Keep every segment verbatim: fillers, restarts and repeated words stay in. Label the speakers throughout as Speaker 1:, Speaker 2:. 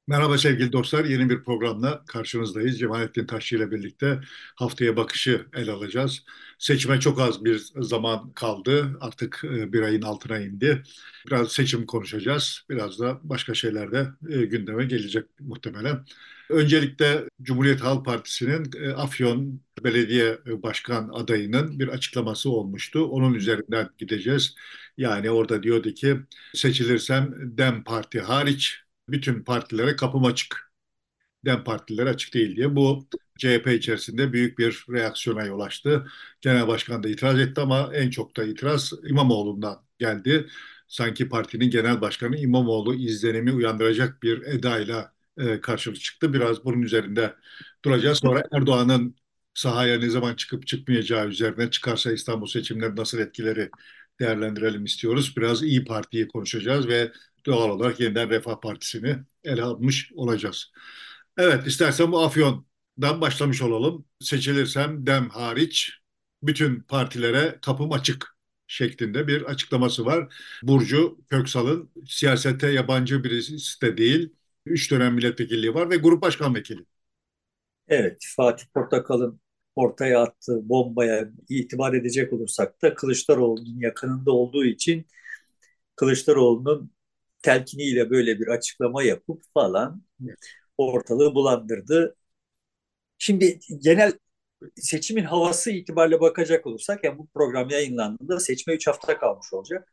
Speaker 1: Merhaba sevgili dostlar, yeni bir programla karşınızdayız. Cemalettin Taşçı ile birlikte haftaya bakışı ele alacağız. Seçime çok az bir zaman kaldı. Artık e, bir ayın altına indi. Biraz seçim konuşacağız. Biraz da başka şeyler de e, gündeme gelecek muhtemelen. Öncelikle Cumhuriyet Halk Partisi'nin e, Afyon Belediye Başkan adayının bir açıklaması olmuştu. Onun üzerinden gideceğiz. Yani orada diyordu ki seçilirsem DEM Parti hariç bütün partilere kapım açık. DEM partilere açık değil diye. Bu C H P içerisinde büyük bir reaksiyona yol açtı. Genel başkan da itiraz etti ama en çok da itiraz İmamoğlu'ndan geldi. Sanki partinin genel başkanı İmamoğlu izlenimi uyandıracak bir edayla e, karşılık çıktı. Biraz bunun üzerinde duracağız. Sonra Erdoğan'ın sahaya ne zaman çıkıp çıkmayacağı üzerine çıkarsa İstanbul seçimleri nasıl etkileri değerlendirelim istiyoruz. Biraz İyi Parti'yi konuşacağız ve doğal olarak yeniden Refah Partisi'ni ele almış olacağız. Evet, istersen bu Afyon'dan başlamış olalım. Seçilirsem DEM hariç bütün partilere kapım açık şeklinde bir açıklaması var. Burcu Köksal'ın siyasete yabancı birisi de değil, üç dönem milletvekilliği var ve grup başkan vekili.
Speaker 2: Evet, Fatih Portakal'ın ortaya attığı bombaya itibar edecek olursak da Kılıçdaroğlu'nun yakınında olduğu için Kılıçdaroğlu'nun telkiniyle böyle bir açıklama yapıp falan ortalığı bulandırdı. Şimdi genel seçimin havası itibariyle bakacak olursak, yani bu program yayınlandığında seçime üç hafta kalmış olacak.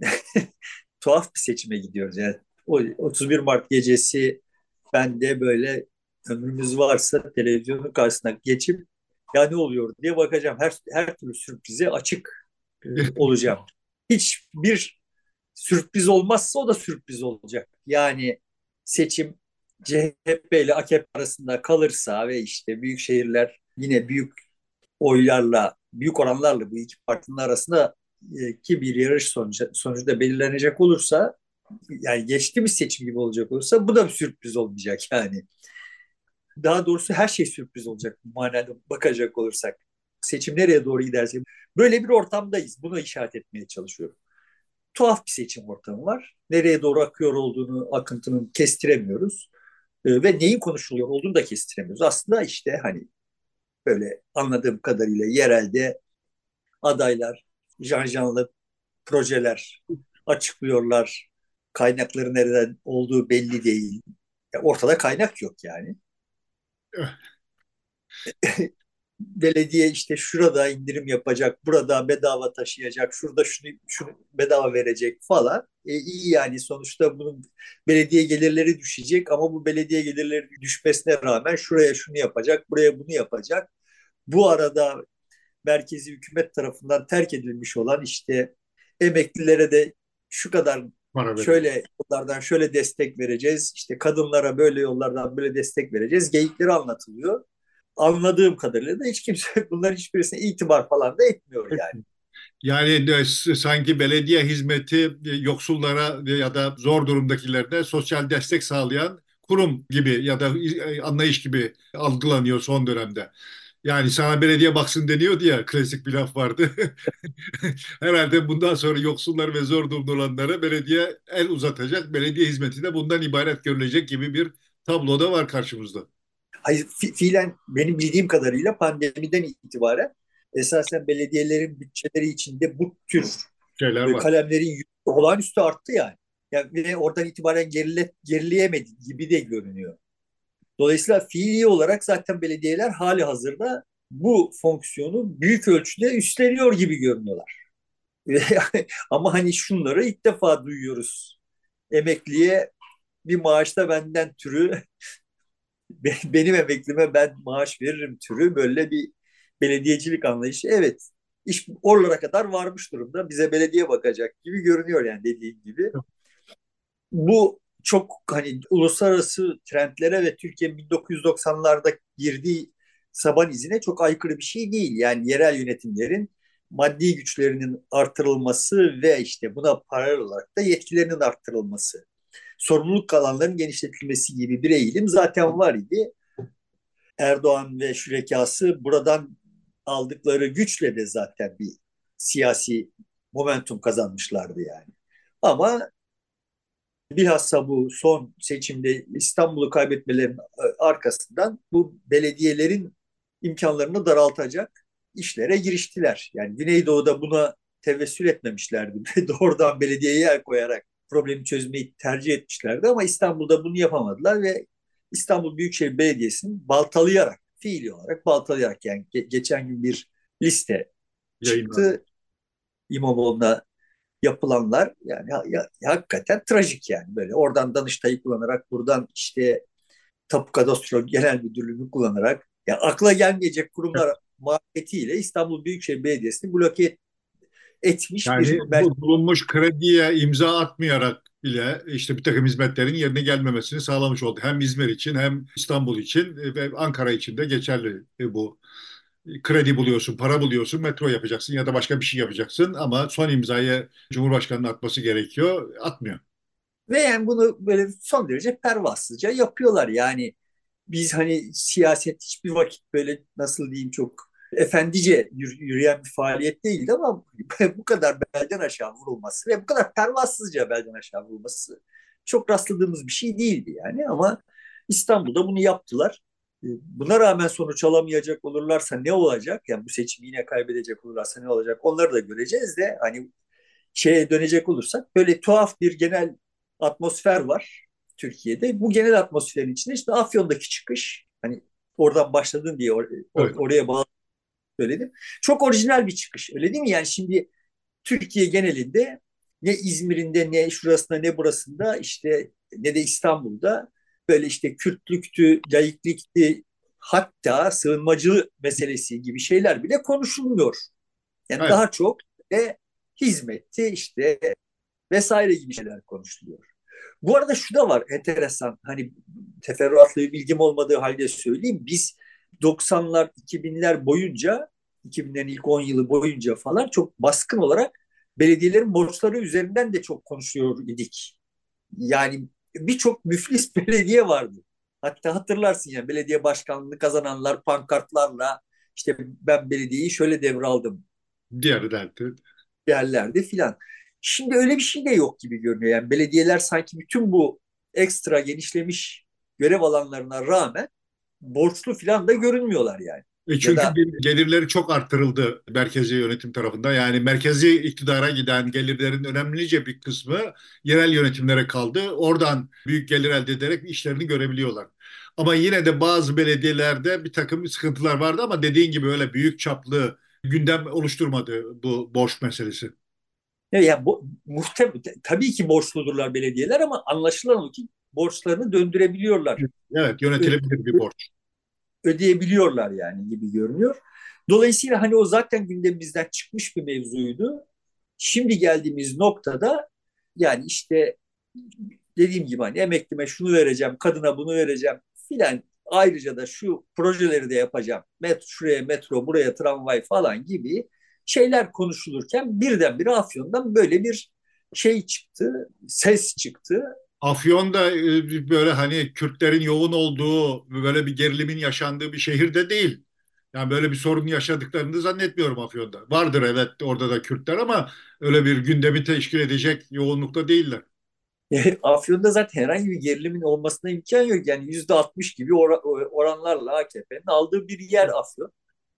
Speaker 2: Tuhaf bir seçime gidiyoruz yani. O otuz bir Mart gecesi ben de böyle ömrümüz varsa televizyonun karşısına geçip ya ne oluyor diye bakacağım. Her, her türlü sürprize açık e, olacağım. Hiçbir sürpriz olmazsa o da sürpriz olacak. Yani seçim C H P ile A K P arasında kalırsa ve işte büyük şehirler yine büyük oylarla, büyük oranlarla bu iki partinin arasında e, ki bir yarış sonucu, sonucu da belirlenecek olursa, yani geçtiğimiz seçim gibi olacak olursa bu da bir sürpriz olmayacak yani. Daha doğrusu her şey sürpriz olacak bu manada bakacak olursak. Seçim nereye doğru giderse. Böyle bir ortamdayız. Bunu işaret etmeye çalışıyorum. Tuhaf bir seçim ortamı var. Nereye doğru akıyor olduğunu, akıntının kestiremiyoruz. E, ve neyin konuşuluyor olduğunu da kestiremiyoruz. Aslında işte hani böyle anladığım kadarıyla yerelde adaylar, janjanlı projeler açıklıyorlar. Kaynakları nereden olduğu belli değil. Ya ortada kaynak yok yani. Belediye işte şurada indirim yapacak, burada bedava taşıyacak, şurada şunu, şunu bedava verecek falan. E, iyi yani, sonuçta bunun belediye gelirleri düşecek ama bu belediye gelirleri düşmesine rağmen şuraya şunu yapacak, buraya bunu yapacak. Bu arada merkezi hükümet tarafından terk edilmiş olan işte emeklilere de şu kadar
Speaker 1: Para verecek.
Speaker 2: şöyle yollardan şöyle destek vereceğiz. İşte kadınlara böyle yollardan böyle destek vereceğiz. Geyikleri anlatılıyor. Anladığım kadarıyla da hiç kimse bunların hiçbirisine itibar falan da etmiyor yani.
Speaker 1: Yani de, sanki belediye hizmeti e, yoksullara ya da zor durumdakilerde sosyal destek sağlayan kurum gibi ya da e, anlayış gibi algılanıyor son dönemde. Yani sana belediye baksın deniyordu ya, klasik bir laf vardı. Herhalde bundan sonra yoksullar ve zor durumda olanlara belediye el uzatacak. Belediye hizmeti de bundan ibaret görülecek gibi bir tablo da var karşımızda.
Speaker 2: Hayır, fi- fiilen benim bildiğim kadarıyla pandemiden itibaren esasen belediyelerin bütçeleri içinde bu tür
Speaker 1: Şeyler
Speaker 2: e,
Speaker 1: var.
Speaker 2: kalemlerin yükü olağanüstü arttı yani. Yani ve oradan itibaren gerile, gerileyemedi gibi de görünüyor. Dolayısıyla fiili olarak zaten belediyeler hali hazırda bu fonksiyonu büyük ölçüde üstleniyor gibi görünüyorlar. Ama hani şunları ilk defa duyuyoruz. Emekliye bir maaşta benden türü, benim emeklime ben maaş veririm türü böyle bir belediyecilik anlayışı. Evet, iş oralara kadar varmış durumda. Bize belediye bakacak gibi görünüyor yani, dediğin gibi. Bu çok hani uluslararası trendlere ve Türkiye bin dokuz yüz doksanlarda girdiği saban izine çok aykırı bir şey değil. Yani yerel yönetimlerin maddi güçlerinin artırılması ve işte buna paralel olarak da yetkilerinin artırılması, sorumluluk alanlarının genişletilmesi gibi bir eğilim zaten var idi. Erdoğan ve şürekası buradan aldıkları güçle de zaten bir siyasi momentum kazanmışlardı yani. Ama Bilhassa bu son seçimde İstanbul'u kaybetmelerinin arkasından bu belediyelerin imkanlarını daraltacak işlere giriştiler. Yani Güneydoğu'da buna tevessül etmemişlerdi. Doğrudan belediyeye el koyarak problemi çözmeyi tercih etmişlerdi ama İstanbul'da bunu yapamadılar ve İstanbul Büyükşehir Belediyesi'nin baltalayarak, fiili olarak baltalayarak, yani ge- geçen gün bir liste
Speaker 1: Yayınlandı.
Speaker 2: çıktı. İmamoğlu'na yapılanlar yani ya, ya, hakikaten trajik yani, böyle oradan Danıştay'ı kullanarak, buradan işte Tapu Kadastro Genel Müdürlüğü'nü kullanarak, ya akla gelmeyecek kurumlar mahiyetiyle İstanbul Büyükşehir Belediyesi'ni bloke et, etmiş
Speaker 1: Yani
Speaker 2: bir
Speaker 1: bu bulunmuş krediye imza atmayarak bile işte bir takım hizmetlerin yerine gelmemesini sağlamış oldu. Hem İzmir için hem İstanbul için e, ve Ankara için de geçerli e, bu. Kredi buluyorsun, para buluyorsun, metro yapacaksın ya da başka bir şey yapacaksın ama son imzayı Cumhurbaşkanı'nın atması gerekiyor. Atmıyor.
Speaker 2: ve yani bunu böyle son derece pervasızca yapıyorlar. Yani biz hani siyaset hiçbir vakit böyle, nasıl diyeyim, çok efendice yürüyen bir faaliyet değildi ama bu kadar belden aşağı vurulması ve bu kadar pervasızca belden aşağı vurulması çok rastladığımız bir şey değildi yani. Ama İstanbul'da bunu yaptılar. Buna rağmen sonuç alamayacak olurlarsa ne olacak? Yani bu seçimi yine kaybedecek olurlarsa ne olacak? Onları da göreceğiz de, hani şeye dönecek olursak, böyle tuhaf bir genel atmosfer var Türkiye'de. Bu genel atmosferin içinde işte Afyon'daki çıkış, hani oradan başladın diye or- or-
Speaker 1: Evet.
Speaker 2: oraya bağlı söyledim. Çok orijinal bir çıkış, öyle değil mi? Yani şimdi Türkiye genelinde, ne İzmir'inde, ne şurasında, ne burasında, işte ne de İstanbul'da böyle işte Kürtlüktü, laiklikti, hatta sığınmacı meselesi gibi şeyler bile konuşulmuyor. Yani
Speaker 1: Evet.
Speaker 2: daha çok de hizmetti işte vesaire gibi şeyler konuşuluyor. Bu arada şu da var enteresan, hani teferruatlı bir bilgim olmadığı halde söyleyeyim. Biz doksanlar, iki binler boyunca, iki binlerin ilk on yılı boyunca falan çok baskın olarak belediyelerin borçları üzerinden de çok konuşuyor idik. Yani birçok müflis belediye vardı. Hatta hatırlarsın ya, belediye başkanlığını kazananlar pankartlarla işte ben belediyeyi şöyle devraldım
Speaker 1: Diğeri derdi.
Speaker 2: yerlerde filan. Şimdi öyle bir şey de yok gibi görünüyor. Yani belediyeler sanki bütün bu ekstra genişlemiş görev alanlarına rağmen borçlu filan da görünmüyorlar yani.
Speaker 1: E
Speaker 2: Ya
Speaker 1: çünkü
Speaker 2: da
Speaker 1: gel- gelirleri çok arttırıldı merkezi yönetim tarafından. Yani merkezi iktidara giden gelirlerin önemlice bir kısmı yerel yönetimlere kaldı. Oradan büyük gelir elde ederek işlerini görebiliyorlar. Ama yine de bazı belediyelerde bir takım sıkıntılar vardı ama dediğin gibi öyle büyük çaplı gündem oluşturmadı bu borç meselesi.
Speaker 2: ya, ya bu, muhtem tabii ki borçludurlar belediyeler ama anlaşılan o ki borçlarını döndürebiliyorlar.
Speaker 1: Evet,
Speaker 2: Ö-
Speaker 1: yönetilebilir bir borç.
Speaker 2: ödeyebiliyorlar yani gibi görünüyor. Dolayısıyla hani o zaten gündemimizden çıkmış bir mevzuydu. Şimdi geldiğimiz noktada, yani işte dediğim gibi hani emeklime şunu vereceğim, kadına bunu vereceğim filan. Ayrıca da şu projeleri de yapacağım. Met şuraya metro, buraya tramvay falan gibi şeyler konuşulurken birdenbire Afyon'dan böyle bir şey çıktı, ses çıktı.
Speaker 1: Afyon'da e, böyle hani Kürtlerin yoğun olduğu, böyle bir gerilimin yaşandığı bir şehir de değil. Yani böyle bir sorun yaşadıklarını da zannetmiyorum Afyon'da. Vardır evet orada da Kürtler ama öyle bir gündemi teşkil edecek yoğunlukta değiller.
Speaker 2: Afyon'da zaten herhangi bir gerilimin olmasına imkan yok. Yani yüzde altmış gibi oranlarla A K P'nin aldığı bir yer Afyon.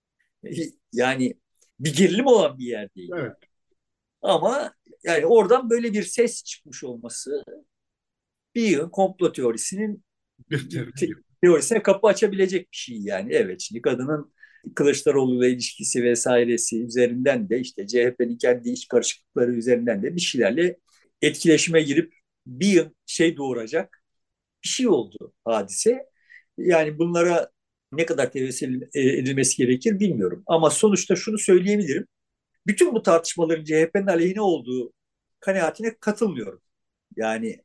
Speaker 2: Yani bir gerilim olan bir yer değil yani.
Speaker 1: Evet.
Speaker 2: Ama yani oradan böyle bir ses çıkmış olması bir yığın komplo teorisinin te- teorisine kapı açabilecek bir şey yani. Evet, şimdi kadının Kılıçdaroğlu'yla ilişkisi vesairesi üzerinden de, işte C H P'nin kendi iç karışıklıkları üzerinden de bir şeylerle etkileşime girip bir yıl şey doğuracak bir şey oldu hadise. Yani bunlara ne kadar tevessül edilmesi gerekir bilmiyorum. Ama sonuçta şunu söyleyebilirim. Bütün bu tartışmaların C H P'nin aleyhine olduğu kanaatine katılmıyorum. Yani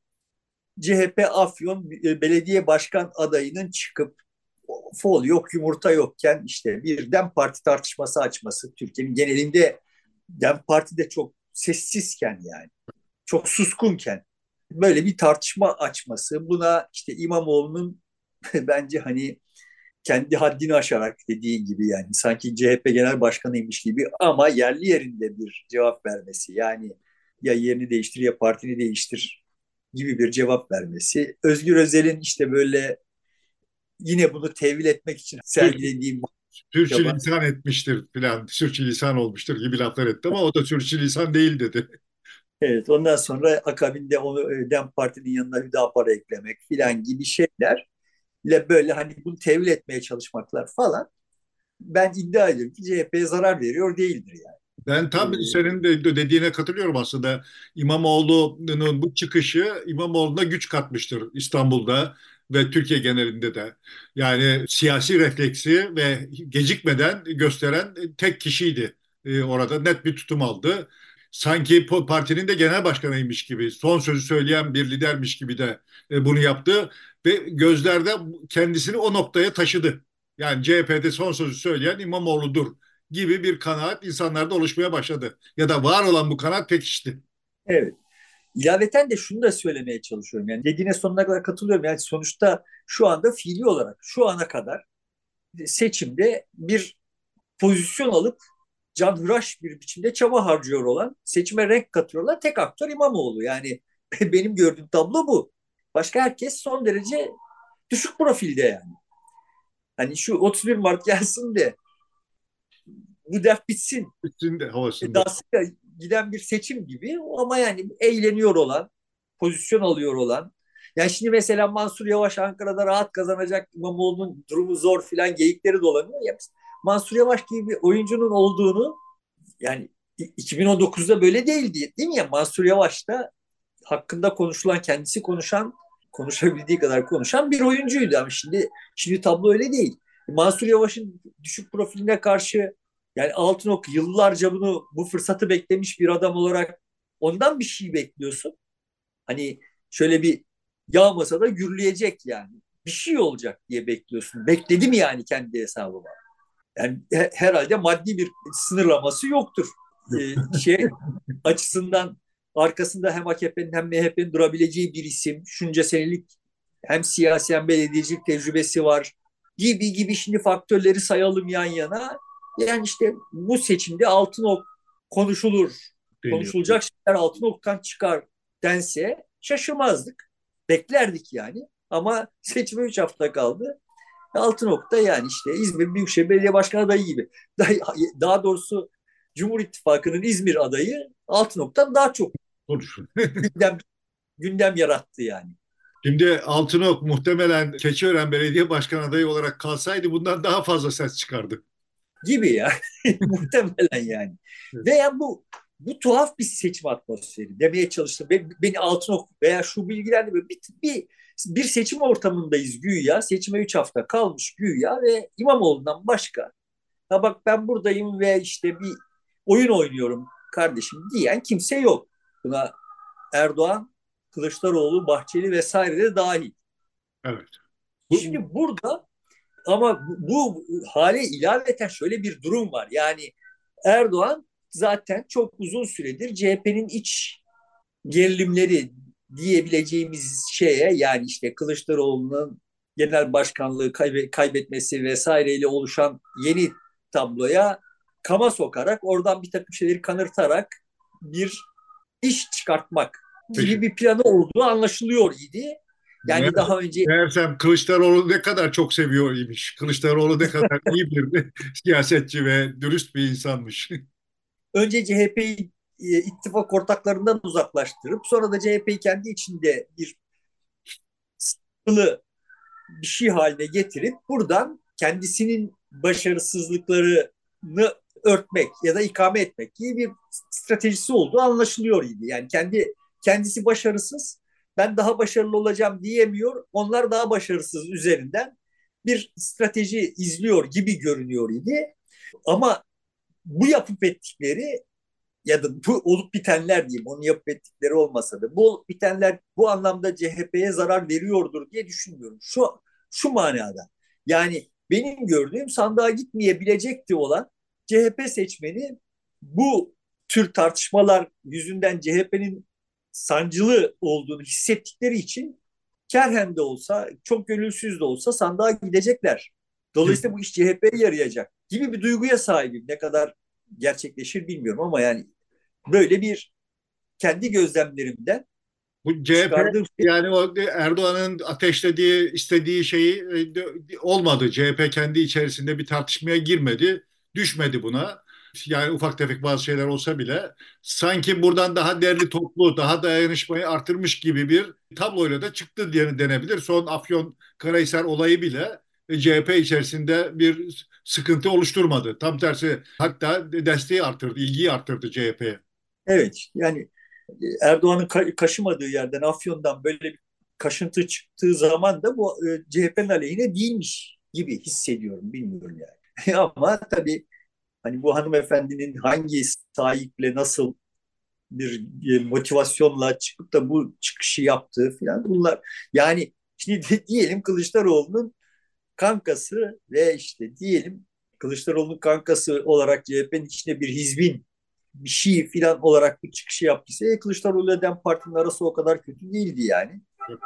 Speaker 2: C H P Afyon belediye başkan adayının çıkıp fol yok yumurta yokken işte bir Dem Parti tartışması açması, Türkiye'nin genelinde Dem Parti de çok sessizken, yani çok suskunken böyle bir tartışma açması, buna işte İmamoğlu'nun bence hani kendi haddini aşarak, dediğin gibi yani sanki C H P Genel Başkanıymış gibi ama yerli yerinde bir cevap vermesi, yani ya yerini değiştir ya partini değiştir gibi bir cevap vermesi. Özgür Özel'in işte böyle yine bunu tevil etmek için sergilediği çaba.
Speaker 1: Sürçülisan etmiştir filan, sürçülisan olmuştur gibi laflar etti ama o da sürçülisan değil dedi.
Speaker 2: Evet, ondan sonra akabinde onu e, Dem Parti'nin yanına Hüdapar'ı eklemek filan gibi şeylerle böyle hani bunu tevil etmeye çalışmaklar falan. Ben iddia ediyorum ki C H P'ye zarar veriyor değildir yani.
Speaker 1: Ben tam
Speaker 2: Ee,
Speaker 1: senin de dediğine katılıyorum aslında. İmamoğlu'nun bu çıkışı İmamoğlu'na güç katmıştır İstanbul'da ve Türkiye genelinde de. Yani siyasi refleksi ve gecikmeden gösteren tek kişiydi. Ee, orada net bir tutum aldı. Sanki partinin de genel başkanıymış gibi, son sözü söyleyen bir lidermiş gibi de e, bunu yaptı ve gözlerde kendisini o noktaya taşıdı. Yani C H P'de son sözü söyleyen İmamoğlu'dur gibi bir kanaat insanlarda oluşmaya başladı. Ya da var olan bu kanaat pekişti.
Speaker 2: evet. İlaveten de şunu da söylemeye çalışıyorum. Yani dediğine sonuna kadar katılıyorum. Yani sonuçta şu anda fiili olarak şu ana kadar seçimde bir pozisyon alıp canhıraş bir biçimde çaba harcıyor olan, seçime renk katıyorlar. Tek aktör İmamoğlu. Yani benim gördüğüm tablo bu. Başka herkes son derece düşük profilde yani. Hani şu otuz bir Mart gelsin de bu dert bitsin
Speaker 1: Bütün de havasında.
Speaker 2: edasıyla giden bir seçim gibi ama yani eğleniyor olan, pozisyon alıyor olan. Yani şimdi mesela Mansur Yavaş Ankara'da rahat kazanacak, İmamoğlu'nun durumu zor filan geyikleri dolanıyor. Ya Mansur Yavaş gibi bir oyuncunun olduğunu yani iki bin on dokuzda böyle değildi değil mi ya? Mansur Yavaş da hakkında konuşulan, kendisi konuşan, konuşabildiği kadar konuşan bir oyuncuydu ama şimdi şimdi tablo öyle değil. Mansur Yavaş'ın düşük profiline karşı yani Altınok yıllarca bunu bu fırsatı beklemiş bir adam olarak ondan bir şey bekliyorsun. Hani şöyle bir yağmasa da gürleyecek yani. Bir şey olacak diye bekliyorsun. Bekledim yani kendi hesabıma. Yani herhalde maddi bir sınırlaması yoktur.
Speaker 1: Yok.
Speaker 2: Ee, şey açısından arkasında hem A K P'nin hem M H P'nin durabileceği bir isim. Şunca senelik hem siyasi hem belediyecilik tecrübesi var gibi gibi şimdi faktörleri sayalım yan yana. Yani işte bu seçimde Altınok konuşulur.
Speaker 1: Deniyor.
Speaker 2: Konuşulacak şeyler Altınok'tan çıkar dense şaşırmazdık. Beklerdik yani. Ama seçime üç hafta kaldı. Altınok'ta yani işte İzmir Büyükşehir Belediye Başkanı adayı gibi. Daha, daha doğrusu Cumhur İttifakı'nın İzmir adayı Altınok'tan daha çok
Speaker 1: Konuşun.
Speaker 2: gündem, gündem yarattı yani.
Speaker 1: Şimdi Altınok muhtemelen Keçiören Belediye Başkan adayı olarak kalsaydı bundan daha fazla ses çıkardı.
Speaker 2: Gibi ya. Muhtemelen yani. Veya bu bu tuhaf bir seçim atmosferi demeye çalıştım. Beni, beni Altınok veya şu bilgilendirme bir, bir, bir seçim ortamındayız güya. Seçime üç hafta kalmış güya ve İmamoğlu'ndan başka. Ha bak ben buradayım ve işte bir oyun oynuyorum kardeşim diyen kimse yok. Buna Erdoğan, Kılıçdaroğlu, Bahçeli vesaire de dahil.
Speaker 1: Evet. Bu,
Speaker 2: Şimdi burada ama bu, bu hale ilaveten şöyle bir durum var. Yani Erdoğan zaten çok uzun süredir C H P'nin iç gerilimleri diyebileceğimiz şeye yani işte Kılıçdaroğlu'nun genel başkanlığı kaybe- kaybetmesi vesaireyle oluşan yeni tabloya kama sokarak oradan bir takım şeyleri kanırtarak bir iş çıkartmak gibi
Speaker 1: peşin.
Speaker 2: bir planı olduğu anlaşılıyor idi.
Speaker 1: Meğer,
Speaker 2: Yani daha önce
Speaker 1: meğersem Kılıçdaroğlu ne kadar çok seviyor imiş. Kılıçdaroğlu ne kadar iyi bir siyasetçi ve dürüst bir insanmış.
Speaker 2: önce C H P'yi e, ittifak ortaklarından uzaklaştırıp sonra da C H P'yi kendi içinde bir sıkılı bir şey haline getirip buradan kendisinin başarısızlıklarını örtmek ya da ikame etmek gibi bir stratejisi olduğu anlaşılıyor idi. Yani kendi kendisi başarısız, ben daha başarılı olacağım diyemiyor. Onlar daha başarısız üzerinden bir strateji izliyor gibi görünüyor idi. Ama bu yapıp ettikleri ya da bu olup bitenler diyeyim, onun yapıp ettikleri olmasa da bu olup bitenler bu anlamda C H P'ye zarar veriyordur diye düşünmüyorum. Şu şu manada. Yani benim gördüğüm sandığa gitmeyebilecekti olan C H P seçmeni bu tür tartışmalar yüzünden C H P'nin sancılı olduğunu hissettikleri için kerhen de olsa, çok gönülsüz de olsa sandığa gidecekler. Dolayısıyla bu iş C H P'ye yarayacak gibi bir duyguya sahibim. Ne kadar gerçekleşir bilmiyorum ama yani böyle bir kendi gözlemlerimden
Speaker 1: Bu C H P
Speaker 2: çıkardığım şey
Speaker 1: yani o Erdoğan'ın ateşlediği, istediği şeyi e, de- olmadı. C H P kendi içerisinde bir tartışmaya girmedi, düşmedi buna. Yani ufak tefek bazı şeyler olsa bile sanki buradan daha derli toplu, daha dayanışmayı artırmış gibi bir tabloyla da çıktı diye denebilir. Son Afyonkarahisar olayı bile e, C H P içerisinde bir sıkıntı oluşturmadı. Tam tersi hatta desteği artırdı, ilgiyi artırdı C H P'ye.
Speaker 2: evet yani e, Erdoğan'ın ka- kaşımadığı yerden Afyon'dan böyle bir kaşıntı çıktığı zaman da bu e, C H P'nin aleyhine değilmiş gibi hissediyorum, bilmiyorum yani. Ama tabii hani bu hanımefendinin hangi sahiple nasıl bir e, motivasyonla çıkıp da bu çıkışı yaptığı falan bunlar yani şimdi de- diyelim Kılıçdaroğlu'nun kankası ve işte diyelim Kılıçdaroğlu'nun kankası olarak C H P'nin içinde bir hizbin bir şey filan olarak bu çıkışı yaptıysa e, Kılıçdaroğlu ile DEM Parti'nin arası o kadar kötü değildi yani.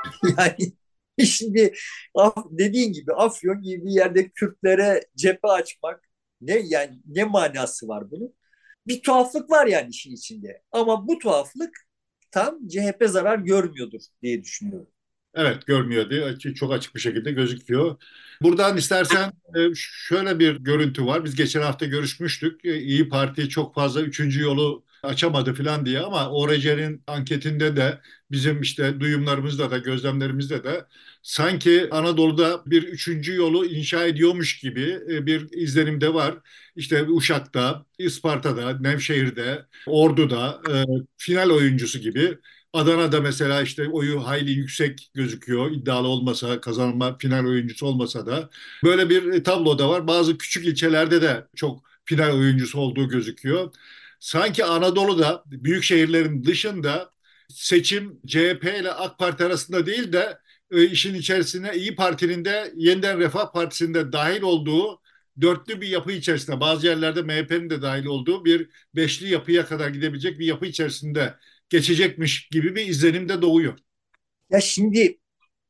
Speaker 2: Yani şimdi dediğin gibi Afyon gibi bir yerde Kürtlere cephe açmak ne yani ne manası var bunun? Bir tuhaflık var yani işin içinde. Ama bu tuhaflık tam C H P zarar görmüyordur diye düşünüyorum.
Speaker 1: Evet görmüyor diye açı- çok açık bir şekilde gözüküyor. Buradan istersen e, şöyle bir görüntü var. Biz geçen hafta görüşmüştük. E, İyi Parti çok fazla üçüncü yolu açamadı falan diye ama O R C'nin anketinde de bizim işte duyumlarımızda da gözlemlerimizde de sanki Anadolu'da bir üçüncü yolu inşa ediyormuş gibi e, bir izlenim de var. İşte Uşak'ta, Isparta'da, Nevşehir'de, Ordu'da e, final oyuncusu gibi. Adana'da mesela işte oyu hayli yüksek gözüküyor. İddialı olmasa, kazanma final oyuncusu olmasa da. Böyle bir tablo da var. Bazı küçük ilçelerde de çok final oyuncusu olduğu gözüküyor. Sanki Anadolu'da büyük şehirlerin dışında seçim C H P ile AK Parti arasında değil de e, işin içerisine İyi Parti'nin de Yeniden Refah Partisi'nde dahil olduğu dörtlü bir yapı içerisinde bazı yerlerde M H P'nin de dahil olduğu bir beşli yapıya kadar gidebilecek bir yapı içerisinde geçecekmiş gibi bir izlenim de doğuyor.
Speaker 2: Ya şimdi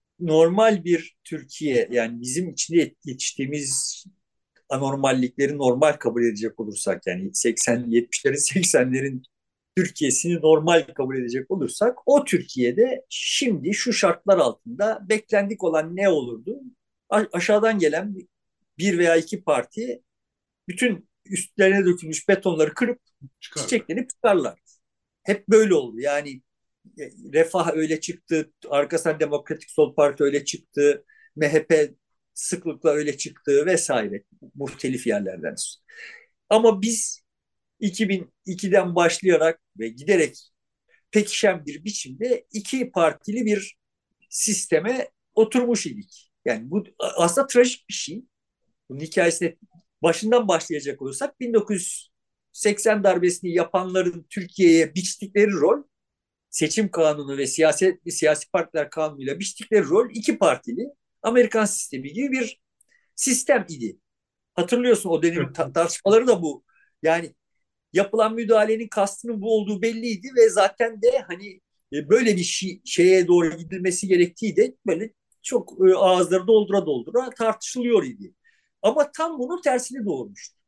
Speaker 2: normal bir Türkiye yani bizim içinde yetiştiğimiz anormallikleri normal kabul edecek olursak yani seksen yetmişlerin seksenlerin Türkiye'sini normal kabul edecek olursak o Türkiye'de şimdi şu şartlar altında beklendik olan ne olurdu? A- aşağıdan gelen bir veya iki parti bütün üstlerine dökülmüş betonları kırıp
Speaker 1: Çıkarlar.
Speaker 2: çiçeklenip çıkarlar. Hep böyle oldu. Yani e, Refah öyle çıktı, arkasından Demokratik Sol Parti öyle çıktı, M H P sıklıkla öyle çıktı vesaire muhtelif yerlerden. Ama biz iki bin ikiden başlayarak ve giderek pekişen bir biçimde iki partili bir sisteme oturmuş idik. Yani bu aslında trajik bir şey. Bunun hikayesine başından başlayacak olursak bin dokuz yüz seksen darbesini yapanların Türkiye'ye biçtikleri rol seçim kanunu ve siyaset siyasi partiler kanunuyla biçtikleri rol iki partili Amerikan sistemi gibi bir sistem idi. Hatırlıyorsun o dönemin
Speaker 1: Evet,
Speaker 2: ta- tartışmaları da bu. Yani yapılan müdahalenin kastının bu olduğu belliydi ve zaten de hani e, böyle bir şey, şeye doğru gidilmesi gerektiği de böyle çok e, ağızları doldura doldura tartışılıyor idi. Ama tam bunun tersini doğurmuştu.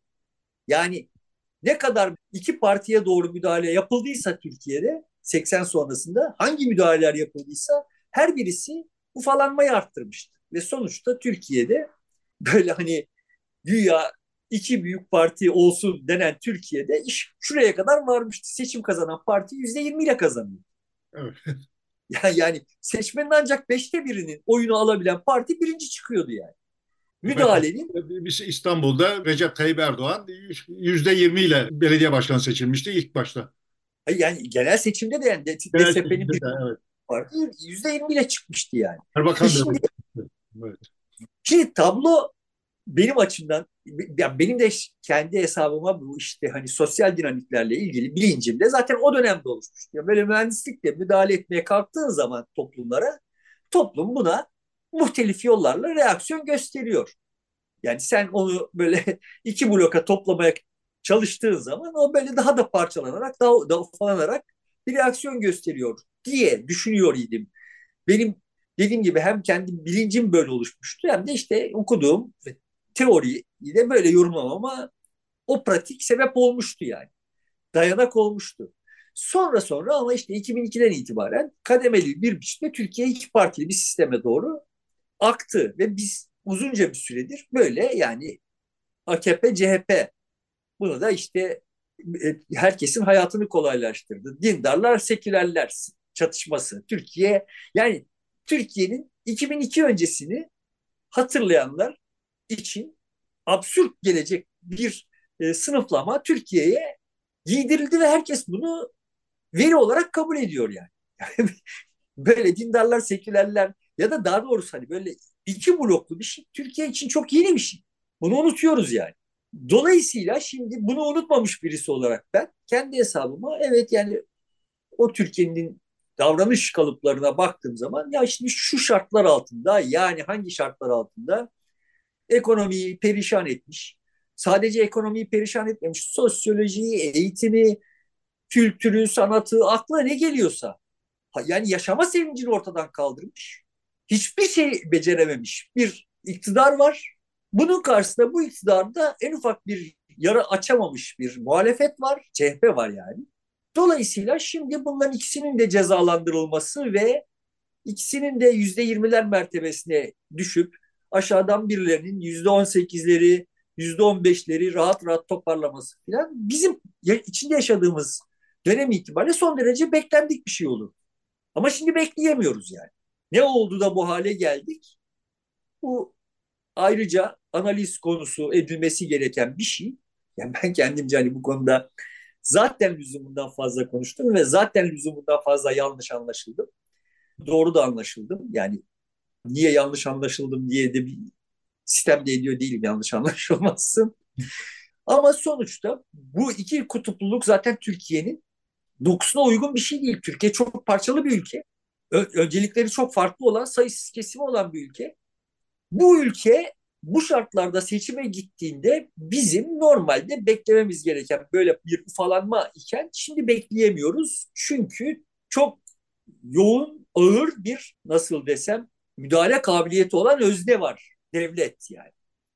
Speaker 2: Yani ne kadar iki partiye doğru müdahale yapıldıysa Türkiye'de seksen sonrasında hangi müdahaleler yapıldıysa her birisi ufalanmayı arttırmıştı. Ve sonuçta Türkiye'de böyle hani güya iki büyük parti olsun denen Türkiye'de iş şuraya kadar varmıştı. Seçim kazanan parti yüzde yirmi ile kazanıyor.
Speaker 1: evet.
Speaker 2: Yani, yani seçmenin ancak beşte birinin oyunu alabilen parti birinci çıkıyordu yani.
Speaker 1: Mesela
Speaker 2: Müdahalenin
Speaker 1: biz İstanbul'da Recep Tayyip Erdoğan yüzde yirmi ile belediye başkanı seçilmişti ilk başta.
Speaker 2: yani genel seçimde de yani
Speaker 1: Genel
Speaker 2: D S P'nin
Speaker 1: seçimde
Speaker 2: bir
Speaker 1: de evet.
Speaker 2: parti yüzde yirmi ile çıkmıştı yani.
Speaker 1: Erbakan da
Speaker 2: Şimdi,
Speaker 1: öyle. Evet.
Speaker 2: şimdi tablo benim açımdan ya benim de kendi hesabıma bu işte hani sosyal dinamiklerle ilgili bilincim de zaten o dönemde oluşmuş. Ya böyle mühendislikle müdahale etmeye kalktığın zaman toplumlara toplum buna muhtelif yollarla reaksiyon gösteriyor. Yani sen onu böyle iki bloka toplamaya çalıştığın zaman o böyle daha da parçalanarak daha da ufalanarak bir reaksiyon gösteriyor diye düşünüyor idim. Benim dediğim gibi hem kendi bilincim böyle oluşmuştu hem de işte okuduğum teoriyi de böyle yorumlamama o pratik sebep olmuştu yani. Dayanak olmuştu. Sonra sonra ama işte iki bin ikiden itibaren kademeli bir biçimde Türkiye iki partili bir sisteme doğru aktı ve biz uzunca bir süredir böyle yani A K P, C H P bunu da işte e, herkesin hayatını kolaylaştırdı. Dindarlar, sekülerler çatışması. Türkiye yani Türkiye'nin iki bin iki öncesini hatırlayanlar için absürt gelecek bir e, sınıflama Türkiye'ye giydirildi ve herkes bunu veri olarak kabul ediyor yani. Böyle dindarlar, sekülerler ya da daha doğrusu hani böyle iki bloklu bir şey Türkiye için çok yeni bir şey. Bunu unutuyoruz yani. Dolayısıyla şimdi bunu unutmamış birisi olarak ben kendi hesabıma evet yani o Türkiye'nin davranış kalıplarına baktığım zaman ya şimdi şu şartlar altında yani hangi şartlar altında ekonomiyi perişan etmiş. Sadece ekonomiyi perişan etmemiş. Sosyolojiyi, eğitimi, kültürü, sanatı, akla ne geliyorsa yani yaşama sevincini ortadan kaldırmış. Hiçbir şey becerememiş bir iktidar var. Bunun karşısında bu iktidarda en ufak bir yara açamamış bir muhalefet var. C H P var yani. Dolayısıyla şimdi bunların ikisinin de cezalandırılması ve ikisinin de yüzde yirmiler mertebesine düşüp aşağıdan birilerinin yüzde on sekizleri, yüzde on beşleri rahat rahat toparlaması falan bizim içinde yaşadığımız dönem itibariyle son derece beklendik bir şey olur. Ama şimdi bekleyemiyoruz yani. Ne oldu da bu hale geldik? Bu ayrıca analiz konusu edilmesi gereken bir şey. Yani ben kendimce hani bu konuda zaten lüzumundan fazla konuştum ve zaten lüzumundan fazla yanlış anlaşıldım. Doğru da anlaşıldım. Yani niye yanlış anlaşıldım diye de bir sistemde ediyor değilim yanlış anlaşılmazsın. Ama sonuçta bu iki kutupluluk zaten Türkiye'nin dokusuna uygun bir şey değil. Türkiye çok parçalı bir ülke. Öncelikleri çok farklı olan, sayısız kesimi olan bir ülke. Bu ülke bu şartlarda seçime gittiğinde bizim normalde beklememiz gereken böyle bir ufalanma iken şimdi bekleyemiyoruz. Çünkü çok yoğun, ağır bir nasıl desem müdahale kabiliyeti olan özne var. Devlet yani.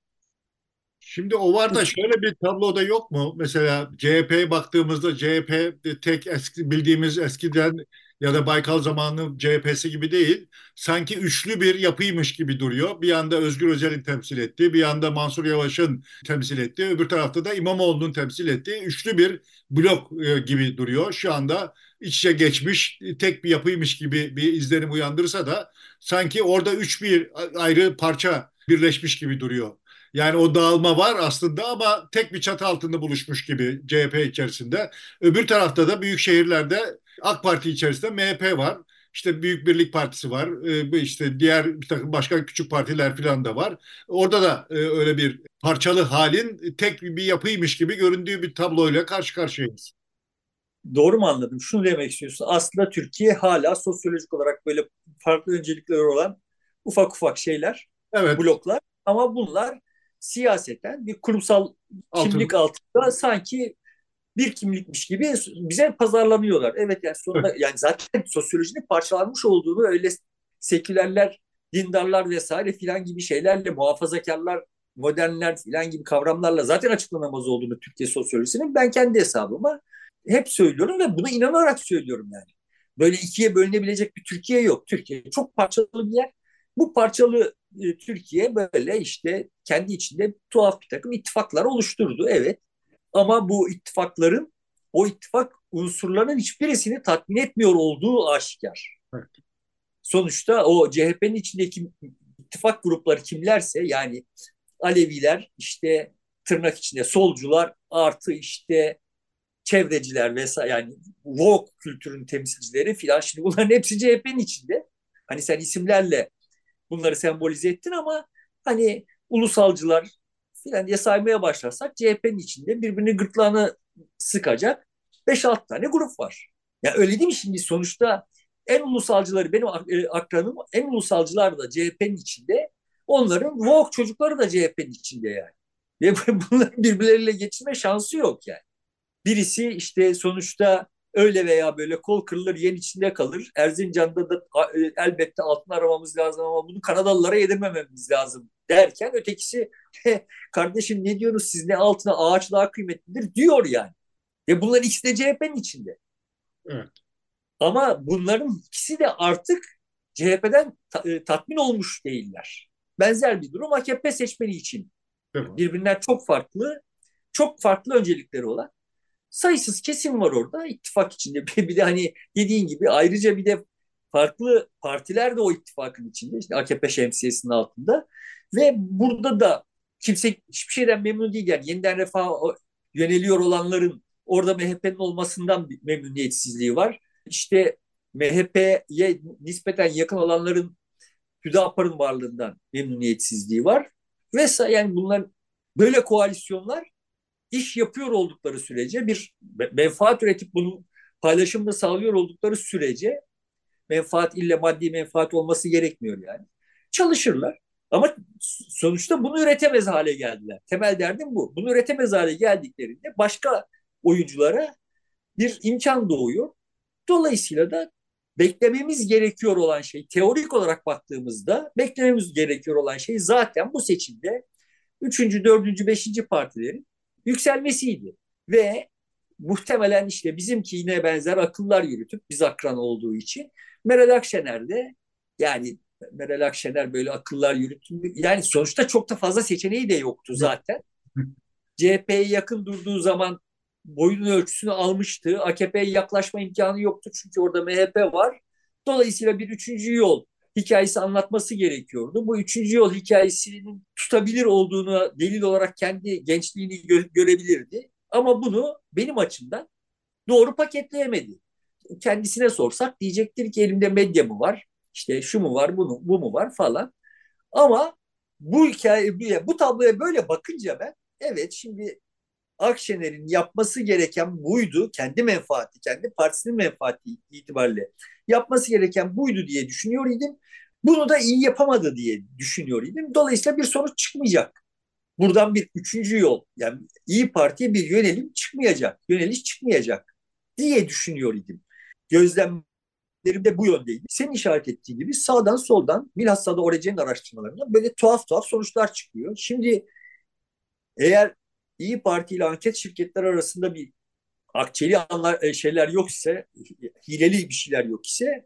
Speaker 1: Şimdi o var da şöyle bir tabloda yok mu? Mesela C H P'ye baktığımızda C H P de tek eski, bildiğimiz eskiden ya da Baykal zamanının C H P'si gibi değil. Sanki üçlü bir yapıymış gibi duruyor. Bir yanda Özgür Özel'in temsil ettiği, bir yanda Mansur Yavaş'ın temsil ettiği, öbür tarafta da İmamoğlu'nun temsil ettiği üçlü bir blok e, gibi duruyor. Şu anda iç içe geçmiş tek bir yapıymış gibi bir izlenim uyandırsa da sanki orada üç bir ayrı parça birleşmiş gibi duruyor. Yani o dağılma var aslında ama tek bir çatı altında buluşmuş gibi C H P içerisinde. Öbür tarafta da büyük şehirlerde AK Parti içerisinde M H P var. İşte Büyük Birlik Partisi var. Ee, işte diğer bir takım başka küçük partiler falan da var. Orada da e, öyle bir parçalı halin tek bir yapıymış gibi göründüğü bir tabloyla karşı karşıyayız.
Speaker 2: Doğru mu anladım? Şunu demek istiyorsun. Aslında Türkiye hala sosyolojik olarak böyle farklı öncelikleri olan ufak ufak şeyler,
Speaker 1: Evet,
Speaker 2: bloklar. Ama bunlar siyaseten bir kurumsal kimlik
Speaker 1: altın.
Speaker 2: altında sanki bir kimlikmiş gibi bize pazarlanıyorlar. Evet yani sonunda yani zaten sosyolojinin parçalanmış olduğunu öyle sekülerler, dindarlar vesaire filan gibi şeylerle muhafazakarlar, modernler filan gibi kavramlarla zaten açıklanamaz olduğunu Türkiye sosyolojisinin ben kendi hesabıma hep söylüyorum ve buna inanarak söylüyorum yani. Böyle ikiye bölünebilecek bir Türkiye yok. Türkiye çok parçalı bir yer. Bu parçalı e, Türkiye böyle işte kendi içinde tuhaf bir takım ittifaklar oluşturdu. Evet. Ama bu ittifakların o ittifak unsurlarının hiçbirisini tatmin etmiyor olduğu aşikar.
Speaker 1: Evet.
Speaker 2: Sonuçta o C H P'nin içindeki ittifak grupları kimlerse yani Aleviler işte tırnak içinde solcular artı işte çevreciler vesaire yani woke kültürün temsilcileri filan şimdi bunların hepsi C H P'nin içinde. Hani sen isimlerle bunları sembolize ettin ama hani ulusalcılar filan diye saymaya başlarsak C H P'nin içinde birbirini gırtlağına sıkacak beş altı tane grup var. Ya öyle değil mi şimdi sonuçta en ulusalcıları benim e, akranım en ulusalcılar da C H P'nin içinde onların woke çocukları da C H P'nin içinde yani. Ve bunların birbirleriyle geçirme şansı yok yani. Birisi işte sonuçta öyle veya böyle kol kırılır yen içinde kalır. Erzincan'da da e, elbette altın aramamız lazım ama bunu Kanadalılara yedirmememiz lazım derken ötekisi kardeşim ne diyorsunuz siz ne altına ağaç daha kıymetlidir diyor yani. Ve bunların ikisi de C H P'nin içinde.
Speaker 1: Evet.
Speaker 2: Ama bunların ikisi de artık C H P'den ta- e, tatmin olmuş değiller. Benzer bir durum A K P seçmeni için.
Speaker 1: Tamam.
Speaker 2: Birbirinden çok farklı, çok farklı öncelikleri olan sayısız kesim var orada ittifak içinde. Bir de hani dediğin gibi ayrıca bir de farklı partiler de o ittifakın içinde. İşte A K P şemsiyesinin altında. Ve burada da kimse hiçbir şeyden memnun değil. Yani yeniden refaha yöneliyor olanların orada M H P'nin olmasından bir memnuniyetsizliği var. İşte M H P'ye nispeten yakın olanların Hüdapar'ın varlığından memnuniyetsizliği var. Vesaire yani bunlar böyle koalisyonlar iş yapıyor oldukları sürece bir menfaat üretip bunun paylaşımını sağlıyor oldukları sürece menfaat ille maddi menfaat olması gerekmiyor yani. Çalışırlar. Ama sonuçta bunu üretemez hale geldiler. Temel derdim bu. Bunu üretemez hale geldiklerinde başka oyunculara bir imkan doğuyor. Dolayısıyla da beklememiz gerekiyor olan şey, teorik olarak baktığımızda beklememiz gerekiyor olan şey zaten bu seçimde üçüncü, dördüncü, beşinci partilerin yükselmesiydi. Ve muhtemelen işte bizimki yine benzer akıllar yürütüp biz akran olduğu için Meral Akşener de yani Meral Akşener böyle akıllar yürütüp yani sonuçta çok da fazla seçeneği de yoktu
Speaker 1: Yok.
Speaker 2: zaten. C H P'ye yakın durduğu zaman boyunun ölçüsünü almıştı. A K P'ye yaklaşma imkanı yoktu çünkü orada M H P var. Dolayısıyla bir üçüncü yol hikayesi anlatması gerekiyordu. Bu üçüncü yol hikayesinin tutabilir olduğunu delil olarak kendi gençliğini gö- görebilirdi. Ama bunu benim açımdan doğru paketleyemedi. Kendisine sorsak diyecektir ki elimde medya mı var? İşte şu mu var, bunu, bu mu var falan. Ama bu hikaye, bu tabloya böyle bakınca ben evet şimdi Akşener'in yapması gereken buydu. Kendi menfaati, kendi partisinin menfaati itibariyle yapması gereken buydu diye düşünüyor idim. Bunu da iyi yapamadı diye düşünüyor idim. Dolayısıyla bir sonuç çıkmayacak. Buradan bir üçüncü yol yani İyi Parti'ye bir yönelim çıkmayacak, yöneliş çıkmayacak diye düşünüyor idim. Gözlemlerim de bu yöndeydi. Senin işaret ettiğin gibi sağdan soldan bilhassa da Orecen'in araştırmalarında böyle tuhaf tuhaf sonuçlar çıkıyor. Şimdi eğer İyi Parti ile anket şirketler arasında bir akçeli anlar, e, şeyler yok ise, hileli bir şeyler yok ise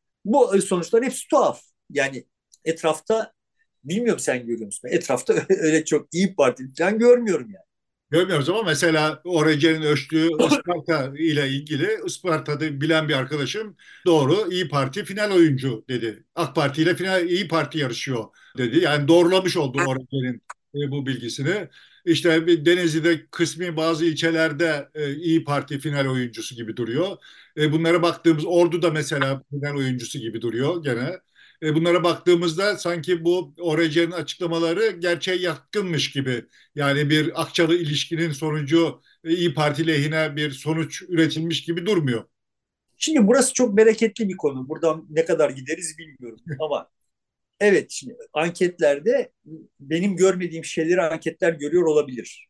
Speaker 2: bu sonuçlar hepsi tuhaf. Yani etrafta bilmiyorum sen görüyor musun? Etrafta öyle çok İyi Parti falan görmüyorum yani.
Speaker 1: Görmüyoruz ama mesela Orege'nin ölçtüğü Isparta ile ilgili Isparta'da bilen bir arkadaşım doğru İyi Parti final oyuncu dedi. AK Parti ile final İyi Parti yarışıyor dedi. Yani doğrulamış oldu Orege'nin e, bu bilgisini. İşte bir Denizli'de kısmi bazı ilçelerde e, İyi Parti final oyuncusu gibi duruyor. E, bunlara baktığımız Ordu'da mesela final oyuncusu gibi duruyor gene. E, bunlara baktığımızda sanki bu Orege'nin açıklamaları gerçeğe yakınmış gibi, yani bir akçalı ilişkinin sonucu e, İyi Parti lehine bir sonuç üretilmiş gibi durmuyor.
Speaker 2: Şimdi burası çok bereketli bir konu. Buradan ne kadar gideriz bilmiyorum. Ama evet şimdi anketlerde benim görmediğim şeyleri anketler görüyor olabilir.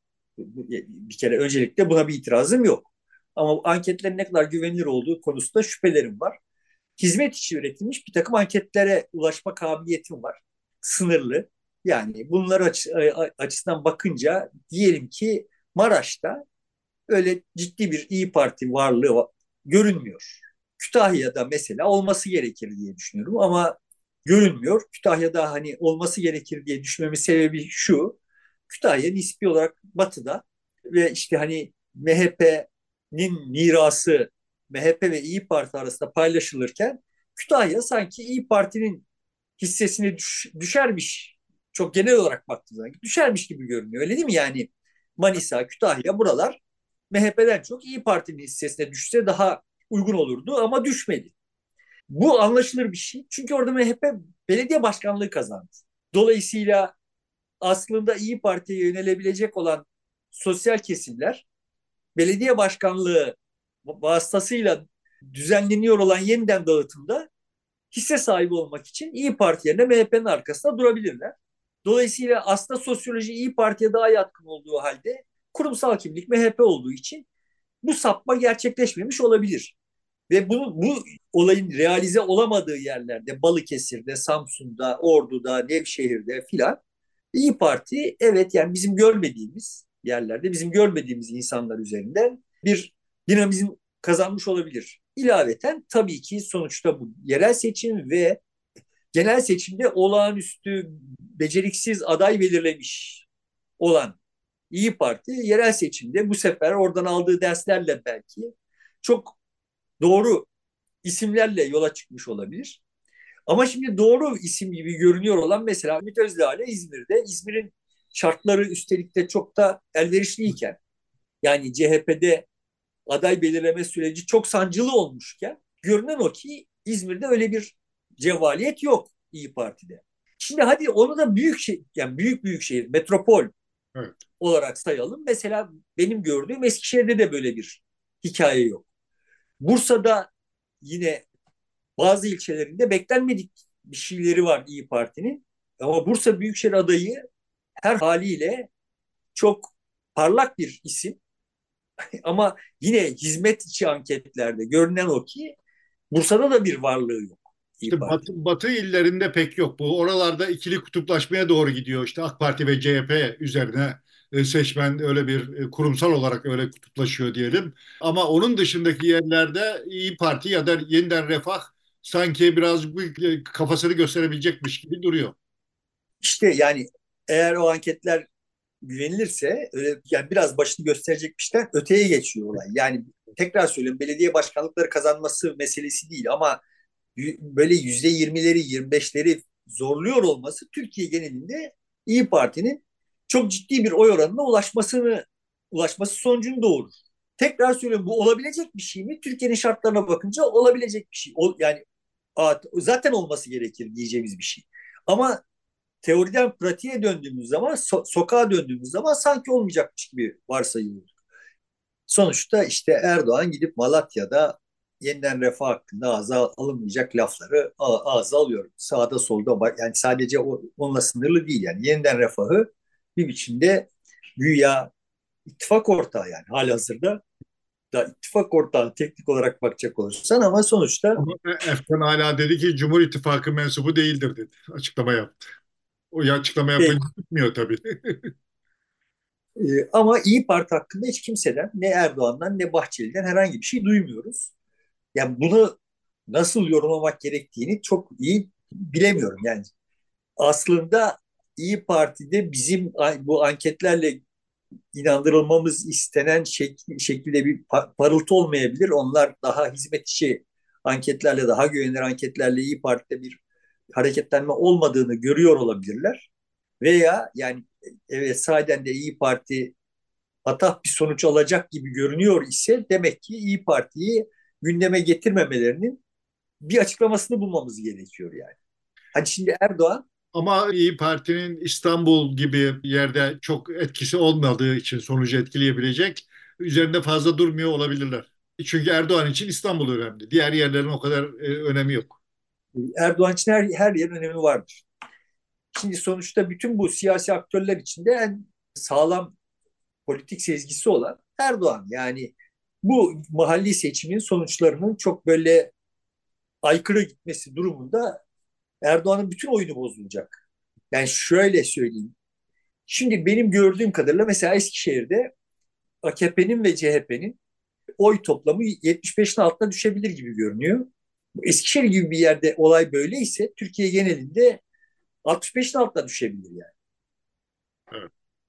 Speaker 2: Bir kere öncelikle buna bir itirazım yok. Ama anketlerin ne kadar güvenilir olduğu konusunda şüphelerim var. Hizmet için üretilmiş bir takım anketlere ulaşma kabiliyetim var. Sınırlı. Yani bunlar açı, açısından bakınca diyelim ki Maraş'ta öyle ciddi bir İyi Parti varlığı görünmüyor. Kütahya'da mesela olması gerekir diye düşünüyorum ama görünmüyor. Kütahya'da hani olması gerekir diye düşünmemin sebebi şu. Kütahya nispi olarak batıda ve işte hani M H P'nin mirası M H P ve İyi Parti arasında paylaşılırken Kütahya sanki İyi Parti'nin hissesine düş, düşermiş. Çok genel olarak baktığında düşermiş gibi görünüyor. Öyle değil mi? Yani Manisa, Kütahya buralar M H P'den çok İyi Parti'nin hissesine düşse daha uygun olurdu ama düşmedi. Bu anlaşılır bir şey. Çünkü orada M H P belediye başkanlığı kazandı. Dolayısıyla aslında İyi Parti'ye yönelebilecek olan sosyal kesimler belediye başkanlığı vasıtasıyla düzenleniyor olan yeniden dağıtımda hisse sahibi olmak için İyi Parti yerine M H P'nin arkasında durabilirler. Dolayısıyla aslında sosyoloji İyi Parti'ye daha yatkın olduğu halde kurumsal kimlik M H P olduğu için bu sapma gerçekleşmemiş olabilir. Ve bunu, bu olayın realize olamadığı yerlerde Balıkesir'de, Samsun'da, Ordu'da, Nevşehir'de filan İyi Parti evet yani bizim görmediğimiz yerlerde bizim görmediğimiz insanlar üzerinden bir dinamizm kazanmış olabilir. İlaveten tabii ki sonuçta bu yerel seçim ve genel seçimde olağanüstü beceriksiz aday belirlemiş olan İyi Parti yerel seçimde bu sefer oradan aldığı derslerle belki çok doğru isimlerle yola çıkmış olabilir. Ama şimdi doğru isim gibi görünüyor olan mesela Ümit Özdağ'la İzmir'de, İzmir'in şartları üstelik de çok da elverişliyken, yani C H P'de aday belirleme süreci çok sancılı olmuşken, görünen o ki İzmir'de öyle bir cevvaliyet yok İyi Parti'de. Şimdi hadi onu da büyük şey, yani büyük büyük şehir, metropol
Speaker 1: Evet.
Speaker 2: olarak sayalım. Mesela benim gördüğüm Eskişehir'de de böyle bir hikaye yok. Bursa'da yine bazı ilçelerinde beklenmedik bir şeyleri var İyi Parti'nin. Ama Bursa Büyükşehir adayı her haliyle çok parlak bir isim. Ama yine hizmet içi anketlerde görünen o ki Bursa'da da bir varlığı yok İyi
Speaker 1: İşte
Speaker 2: Parti.
Speaker 1: batı, batı illerinde pek yok bu. Oralarda ikili kutuplaşmaya doğru gidiyor. İşte AK Parti ve C H P üzerine e, seçmen öyle bir e, kurumsal olarak öyle kutuplaşıyor diyelim. Ama onun dışındaki yerlerde İyi Parti ya da Yeniden Refah sanki biraz bir, e, kafasını gösterebilecekmiş gibi duruyor.
Speaker 2: İşte yani eğer o anketler güvenilirse öyle yani biraz başını gösterecekmişten öteye geçiyor olay. Yani tekrar söylüyorum, belediye başkanlıkları kazanması meselesi değil ama böyle yüzde yirmileri yirmi beşleri zorluyor olması Türkiye genelinde İyi Parti'nin çok ciddi bir oy oranına ulaşmasını ulaşması sonucunu doğurur. Tekrar söylüyorum, bu olabilecek bir şey mi? Türkiye'nin şartlarına bakınca olabilecek bir şey. O, yani zaten olması gerekir diyeceğimiz bir şey. Ama teoriden pratiğe döndüğümüz zaman, so- sokağa döndüğümüz zaman sanki olmayacakmış gibi varsayılıyor. Sonuçta işte Erdoğan gidip Malatya'da yeniden refah hakkında ağza alınmayacak lafları ağza alıyor. Sağda solda, yani sadece o, onunla sınırlı değil, yani yeniden refahı bir biçimde güya ittifak ortağı, yani halihazırda da ittifak ortağı teknik olarak bakacak olursan, ama sonuçta
Speaker 1: Ama Efkan hala dedi ki Cumhur İttifakı mensubu değildir dedi. Açıklama yaptı. O ya açıklama
Speaker 2: e,
Speaker 1: yapınca tutmuyor tabii.
Speaker 2: e, ama İyi Parti hakkında hiç kimseden, ne Erdoğan'dan ne Bahçeli'den herhangi bir şey duymuyoruz. Yani bunu nasıl yorumlamak gerektiğini çok iyi bilemiyorum. Yani aslında İyi Parti'de bizim bu anketlerle inandırılmamız istenen şek- şekilde bir parıltı olmayabilir. Onlar daha hizmet içi anketlerle, daha güvenilir anketlerle İyi Parti'de bir hareketlenme olmadığını görüyor olabilirler. Veya yani evet, sahiden de İyi Parti atah bir sonuç alacak gibi görünüyor ise demek ki İyi Parti'yi gündeme getirmemelerinin bir açıklamasını bulmamız gerekiyor yani. Hani şimdi Erdoğan,
Speaker 1: Ama İyi Parti'nin İstanbul gibi yerde çok etkisi olmadığı için sonucu etkileyebilecek üzerinde fazla durmuyor olabilirler. Çünkü Erdoğan için İstanbul önemli. Diğer yerlerin o kadar e, önemi yok.
Speaker 2: Erdoğan için her, her yerin önemi vardır. Şimdi sonuçta bütün bu siyasi aktörler içinde en sağlam politik sezgisi olan Erdoğan. Yani bu mahalli seçimin sonuçlarının çok böyle aykırı gitmesi durumunda Erdoğan'ın bütün oyunu bozulacak. Yani şöyle söyleyeyim. Şimdi benim gördüğüm kadarıyla mesela Eskişehir'de A K P'nin ve C H P'nin oy toplamı yetmiş beşin altına düşebilir gibi görünüyor. Eskişehir gibi bir yerde olay böyleyse Türkiye genelinde altmış beşin altına düşebilir yani.
Speaker 1: Evet.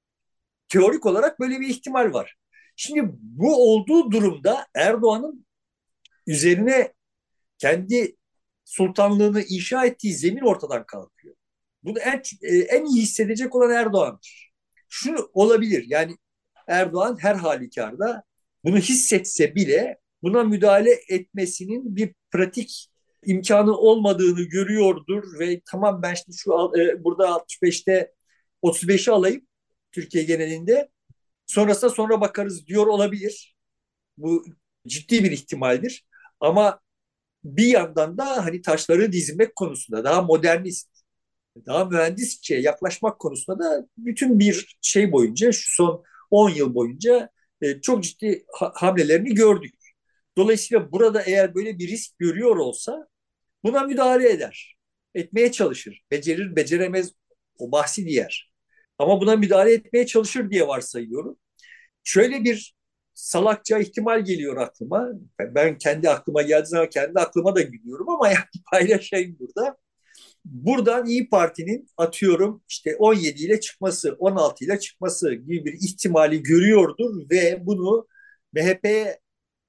Speaker 2: Teorik olarak böyle bir ihtimal var. Şimdi bu olduğu durumda Erdoğan'ın üzerine kendi sultanlığını inşa ettiği zemin ortadan kalkıyor. Bunu en, e, en iyi hissedecek olan Erdoğan'dır. Şu olabilir, yani Erdoğan her halükarda bunu hissetse bile buna müdahale etmesinin bir pratik imkanı olmadığını görüyordur ve tamam, ben şimdi şu e, burada altmış beşte otuz beşi alayım Türkiye genelinde, sonrasında sonra bakarız diyor olabilir. Bu ciddi bir ihtimaldir. Ama bir yandan da hani taşları dizmek konusunda daha modernist, daha mühendisçe yaklaşmak konusunda da bütün bir şey boyunca, şu son on yıl boyunca e, çok ciddi ha- hamlelerini gördük. Dolayısıyla burada eğer böyle bir risk görüyor olsa buna müdahale eder. Etmeye çalışır. Becerir, beceremez, o bahsi diğer. Ama buna müdahale etmeye çalışır diye varsayıyorum. Şöyle bir salakça ihtimal geliyor aklıma. Ben kendi aklıma geldiği zaman kendi aklıma da gülüyorum ama yani paylaşayım burada. Buradan İyi Parti'nin atıyorum işte on yedi ile çıkması, on altı ile çıkması gibi bir ihtimali görüyordur ve bunu M H P'ye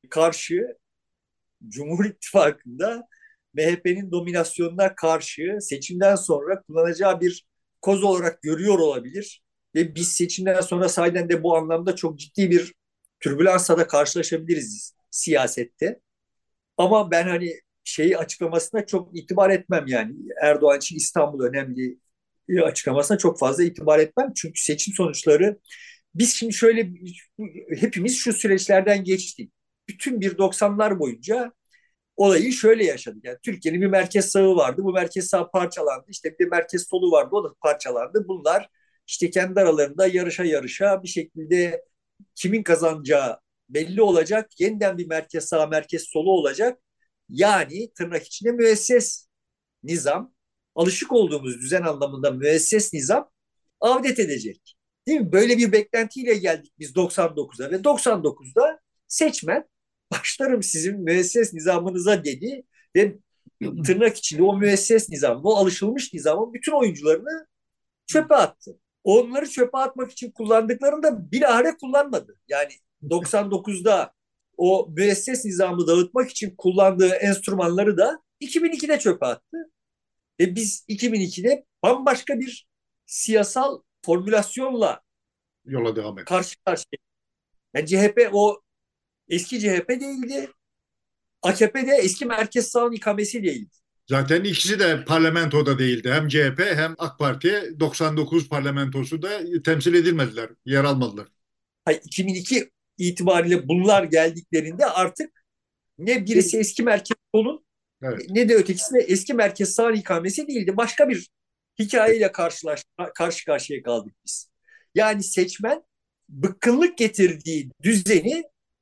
Speaker 2: karşı Cumhur İttifakı'nda M H P'nin dominasyonuna karşı seçimden sonra kullanacağı bir koz olarak görüyor olabilir. Ve biz seçimden sonra sahiden de bu anlamda çok ciddi bir türbülansla da karşılaşabiliriz siyasette. Ama ben hani şeyi açıklamasına çok itibar etmem yani. Erdoğan için İstanbul önemli açıklamasına çok fazla itibar etmem. Çünkü seçim sonuçları biz şimdi şöyle hepimiz şu süreçlerden geçtik. Bütün bir doksanlar boyunca olayı şöyle yaşadık. Yani Türkiye'nin bir merkez sağı vardı. Bu merkez sağ parçalandı. İşte bir merkez solu vardı. O da parçalandı. Bunlar işte kendi aralarında yarışa yarışa bir şekilde kimin kazanacağı belli olacak. Yeniden bir merkez sağ, merkez solu olacak. Yani tırnak içinde müesses nizam, alışık olduğumuz düzen anlamında müesses nizam avdet edecek. Değil mi? Böyle bir beklentiyle geldik biz doksan dokuza ve doksan dokuzda seçmen başlarım sizin müesses nizamınıza dedi ve tırnak içinde o müesses nizam, o alışılmış nizamın bütün oyuncularını çöpe attı. Onları çöpe atmak için kullandıklarını da bilahare kullanmadı. Yani doksan dokuzda o müesses nizamı dağıtmak için kullandığı enstrümanları da iki bin ikide çöpe attı. Ve biz iki bin ikide bambaşka bir siyasal formülasyonla
Speaker 1: Yola devam etti.
Speaker 2: karşı karşıya. Yani C H P o eski C H P değildi. A K P de eski merkez sağın ikamesi değildi.
Speaker 1: Zaten ikisi de parlamentoda değildi. Hem C H P hem AK Parti doksan dokuz parlamentosu da temsil edilmediler, yer almadılar.
Speaker 2: Hayır, iki bin iki itibariyle bunlar geldiklerinde artık ne birisi eski merkez solun
Speaker 1: Evet.
Speaker 2: ne de ötekisi de eski merkez sağın ikamesi değildi. Başka bir hikayeyle karşılaş, karşı karşıya kaldık biz. Yani seçmen bıkkınlık getirdiği düzeni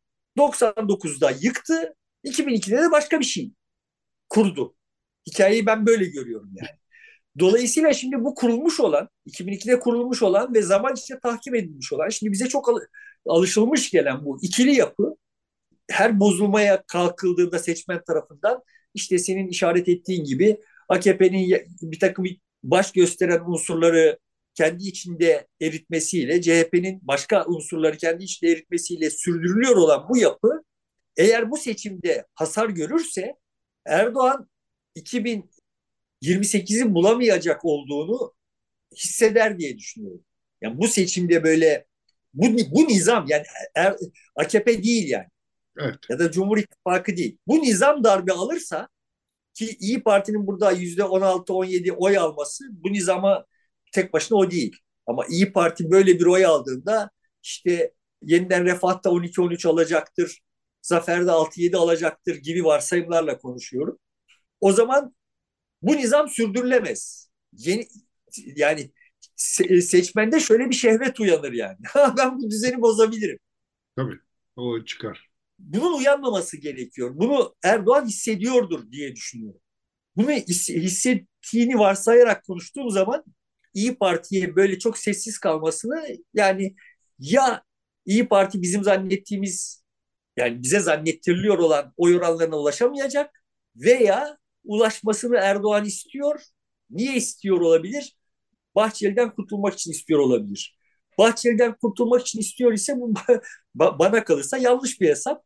Speaker 2: doksan dokuzda yıktı. iki bin ikide de başka bir şey kurdu. Hikayeyi ben böyle görüyorum yani. Dolayısıyla şimdi bu kurulmuş olan, iki bin ikide kurulmuş olan ve zaman içinde tahkim edilmiş olan, şimdi bize çok al- alışılmış gelen bu ikili yapı her bozulmaya kalkıldığında seçmen tarafından işte senin işaret ettiğin gibi A K P'nin bir takım baş gösteren unsurları kendi içinde eritmesiyle, C H P'nin başka unsurları kendi içinde eritmesiyle sürdürülüyor olan bu yapı eğer bu seçimde hasar görürse Erdoğan iki bin yirmi sekizi bulamayacak olduğunu hisseder diye düşünüyorum. Yani bu seçimde böyle bu, bu nizam yani er, A K P değil yani
Speaker 1: Evet.
Speaker 2: ya da Cumhur İttifakı değil. Bu nizam darbe alırsa ki İyi Parti'nin burada yüzde on altı on yedi oy alması bu nizama tek başına o değil. Ama İyi Parti böyle bir oy aldığında işte yeniden Refah da on iki on üç alacaktır. Zafer de altı yedi alacaktır gibi varsayımlarla konuşuyorum. O zaman bu nizam sürdürülemez. Yeni, yani se- seçmende şöyle bir şehvet uyanır yani. Ben bu düzeni bozabilirim.
Speaker 1: Tabii. O çıkar.
Speaker 2: Bunun uyanmaması gerekiyor. Bunu Erdoğan hissediyordur diye düşünüyorum. Bunu hissettiğini varsayarak konuştuğum zaman İyi Parti'ye böyle çok sessiz kalmasını yani ya İyi Parti bizim zannettiğimiz yani bize zannettiriliyor olan oy oranlarına ulaşamayacak veya ulaşmasını Erdoğan istiyor. Niye istiyor olabilir? Bahçeli'den kurtulmak için istiyor olabilir. Bahçeli'den kurtulmak için istiyor ise bu bana kalırsa yanlış bir hesap.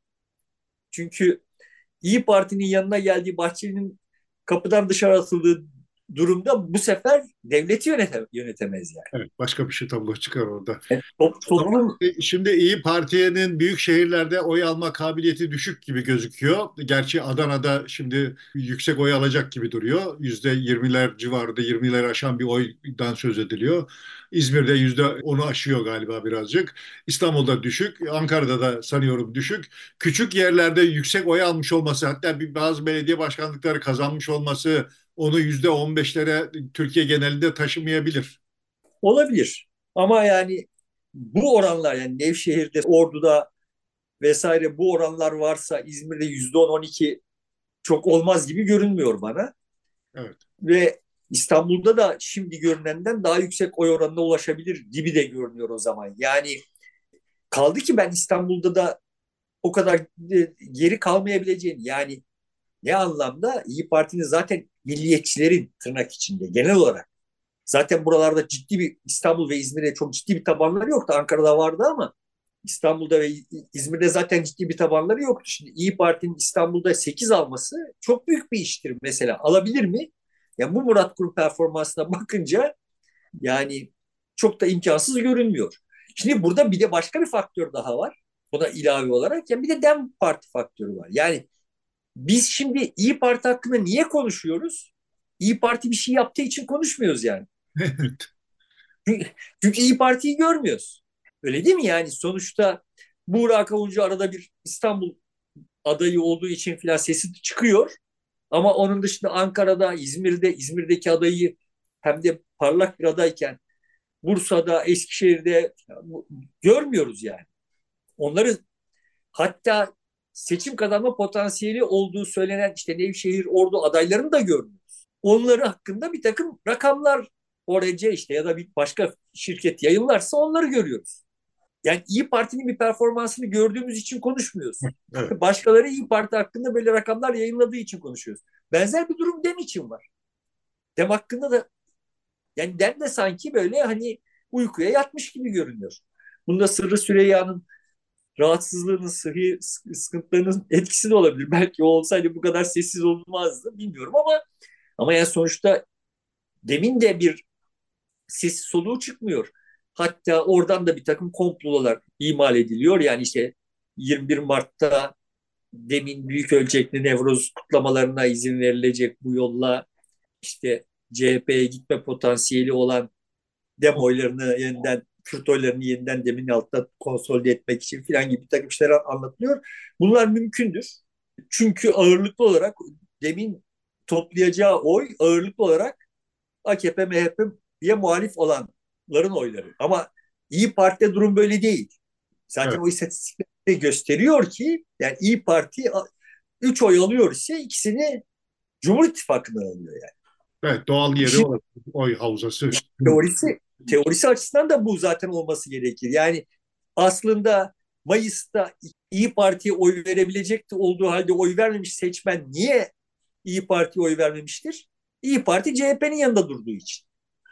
Speaker 2: Çünkü İyi Parti'nin yanına geldiği Bahçeli'nin kapıdan dışarı atıldığı durumda bu sefer devleti yönete, yönetemez yani.
Speaker 1: Evet, başka bir şey tablo çıkar orada.
Speaker 2: Yani top,
Speaker 1: Ama
Speaker 2: toplum
Speaker 1: şimdi İyi Parti'nin büyük şehirlerde oy alma kabiliyeti düşük gibi gözüküyor. Gerçi Adana'da şimdi yüksek oy alacak gibi duruyor. Yüzde yirmiler civarında, yirmileri aşan bir oydan söz ediliyor. İzmir'de yüzde onu aşıyor galiba birazcık. İstanbul'da düşük, Ankara'da da sanıyorum düşük. Küçük yerlerde yüksek oy almış olması, hatta bir bazı belediye başkanlıkları kazanmış olması onu yüzde on beşlere Türkiye genelinde taşımayabilir.
Speaker 2: olabilir. Ama yani bu oranlar yani Nevşehir'de, Ordu'da vesaire bu oranlar varsa İzmir'de yüzde on on iki çok olmaz gibi görünmüyor bana.
Speaker 1: Evet.
Speaker 2: Ve İstanbul'da da şimdi görünenden daha yüksek oy oranına ulaşabilir gibi de görünüyor o zaman. Yani kaldı ki ben İstanbul'da da o kadar e, geri kalmayabileceğini, yani ne anlamda? İyi Parti'nin zaten milliyetçilerin tırnak içinde genel olarak zaten buralarda ciddi bir, İstanbul ve İzmir'de çok ciddi bir tabanları yoktu. Ankara'da vardı ama İstanbul'da ve İzmir'de zaten ciddi bir tabanları yoktu. Şimdi İyi Parti'nin İstanbul'da sekiz alması çok büyük bir iştir mesela. Alabilir mi? Ya bu Murat Kurum performansına bakınca yani çok da imkansız görünmüyor. Şimdi burada bir de başka bir faktör daha var. Buna ilave olarak yani bir de Dem Parti faktörü var. Yani biz şimdi İyi Parti hakkında niye konuşuyoruz? İyi Parti bir şey yaptığı için konuşmuyoruz yani.
Speaker 1: Evet.
Speaker 2: Çünkü, çünkü İyi Parti'yi görmüyoruz. Öyle değil mi? Yani sonuçta Burak Avuncu arada bir İstanbul adayı olduğu için filan sesi çıkıyor. Ama onun dışında Ankara'da, İzmir'de, İzmir'deki adayı hem de parlak bir adayken Bursa'da, Eskişehir'de görmüyoruz yani. Onları hatta seçim kazanma potansiyeli olduğu söylenen işte Nevşehir, Ordu adaylarını da görmüyoruz. Onları hakkında bir takım rakamlar O R C işte ya da bir başka şirket yayınlarsa onları görüyoruz. Yani İyi Parti'nin bir performansını gördüğümüz için konuşmuyoruz.
Speaker 1: Evet.
Speaker 2: Başkaları İyi Parti hakkında böyle rakamlar yayınladığı için konuşuyoruz. Benzer bir durum Dem için var. Dem hakkında da yani Dem de sanki böyle hani uykuya yatmış gibi görünüyor. Bunda Sırrı Süreyya'nın rahatsızlığının, sıhhi sıkıntılarının etkisi de olabilir. Belki o olsaydı bu kadar sessiz olmazdı bilmiyorum ama ama yani sonuçta Dem'in de bir ses soluğu çıkmıyor. Hatta oradan da bir takım komplolar imal ediliyor. Yani işte yirmi bir Mart'ta Dem'in büyük ölçekli Nevroz kutlamalarına izin verilecek bu yolla işte C H P'ye gitme potansiyeli olan Dem oylarını yeniden Kürt oylarını yeniden Dem'in altında konsolide etmek için filan gibi bir takım şeyler anlatılıyor. Bunlar mümkündür. Çünkü ağırlıklı olarak Dem'in toplayacağı oy ağırlıklı olarak A K P, M H P'ye muhalif olanların oyları. Ama İyi Parti'de durum böyle değil. Zaten
Speaker 1: Evet.
Speaker 2: o istatistikler de gösteriyor ki yani İyi Parti üç oy alıyor ise ikisini Cumhur İttifakı'ndan alıyor yani.
Speaker 1: Evet. Doğal yeri
Speaker 2: İşin
Speaker 1: o oy havzası.
Speaker 2: teorisi teorisi açısından da bu zaten olması gerekir. Yani aslında Mayıs'ta İyi Parti'ye oy verebilecekti olduğu halde oy vermemiş seçmen niye İyi Parti'ye oy vermemiştir? İyi Parti C H P'nin yanında durduğu için.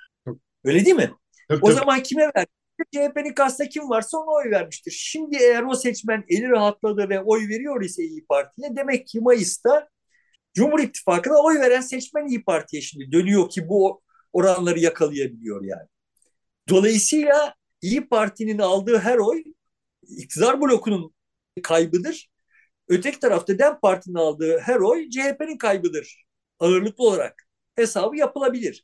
Speaker 2: Öyle değil mi?
Speaker 1: Tabii
Speaker 2: O
Speaker 1: tabii.
Speaker 2: zaman kime verdi? C H P'nin karşısında kim varsa ona oy vermiştir. Şimdi eğer o seçmen eli rahatladı ve oy veriyor ise İyi Parti'ye demek ki Mayıs'ta Cumhur İttifakı'na oy veren seçmen İyi Parti'ye şimdi dönüyor ki bu oranları yakalayabiliyor yani. Dolayısıyla İyi Parti'nin aldığı her oy iktidar blokunun kaybıdır. Öteki tarafta Dem Parti'nin aldığı her oy C H P'nin kaybıdır. Ağırlıklı olarak hesabı yapılabilir.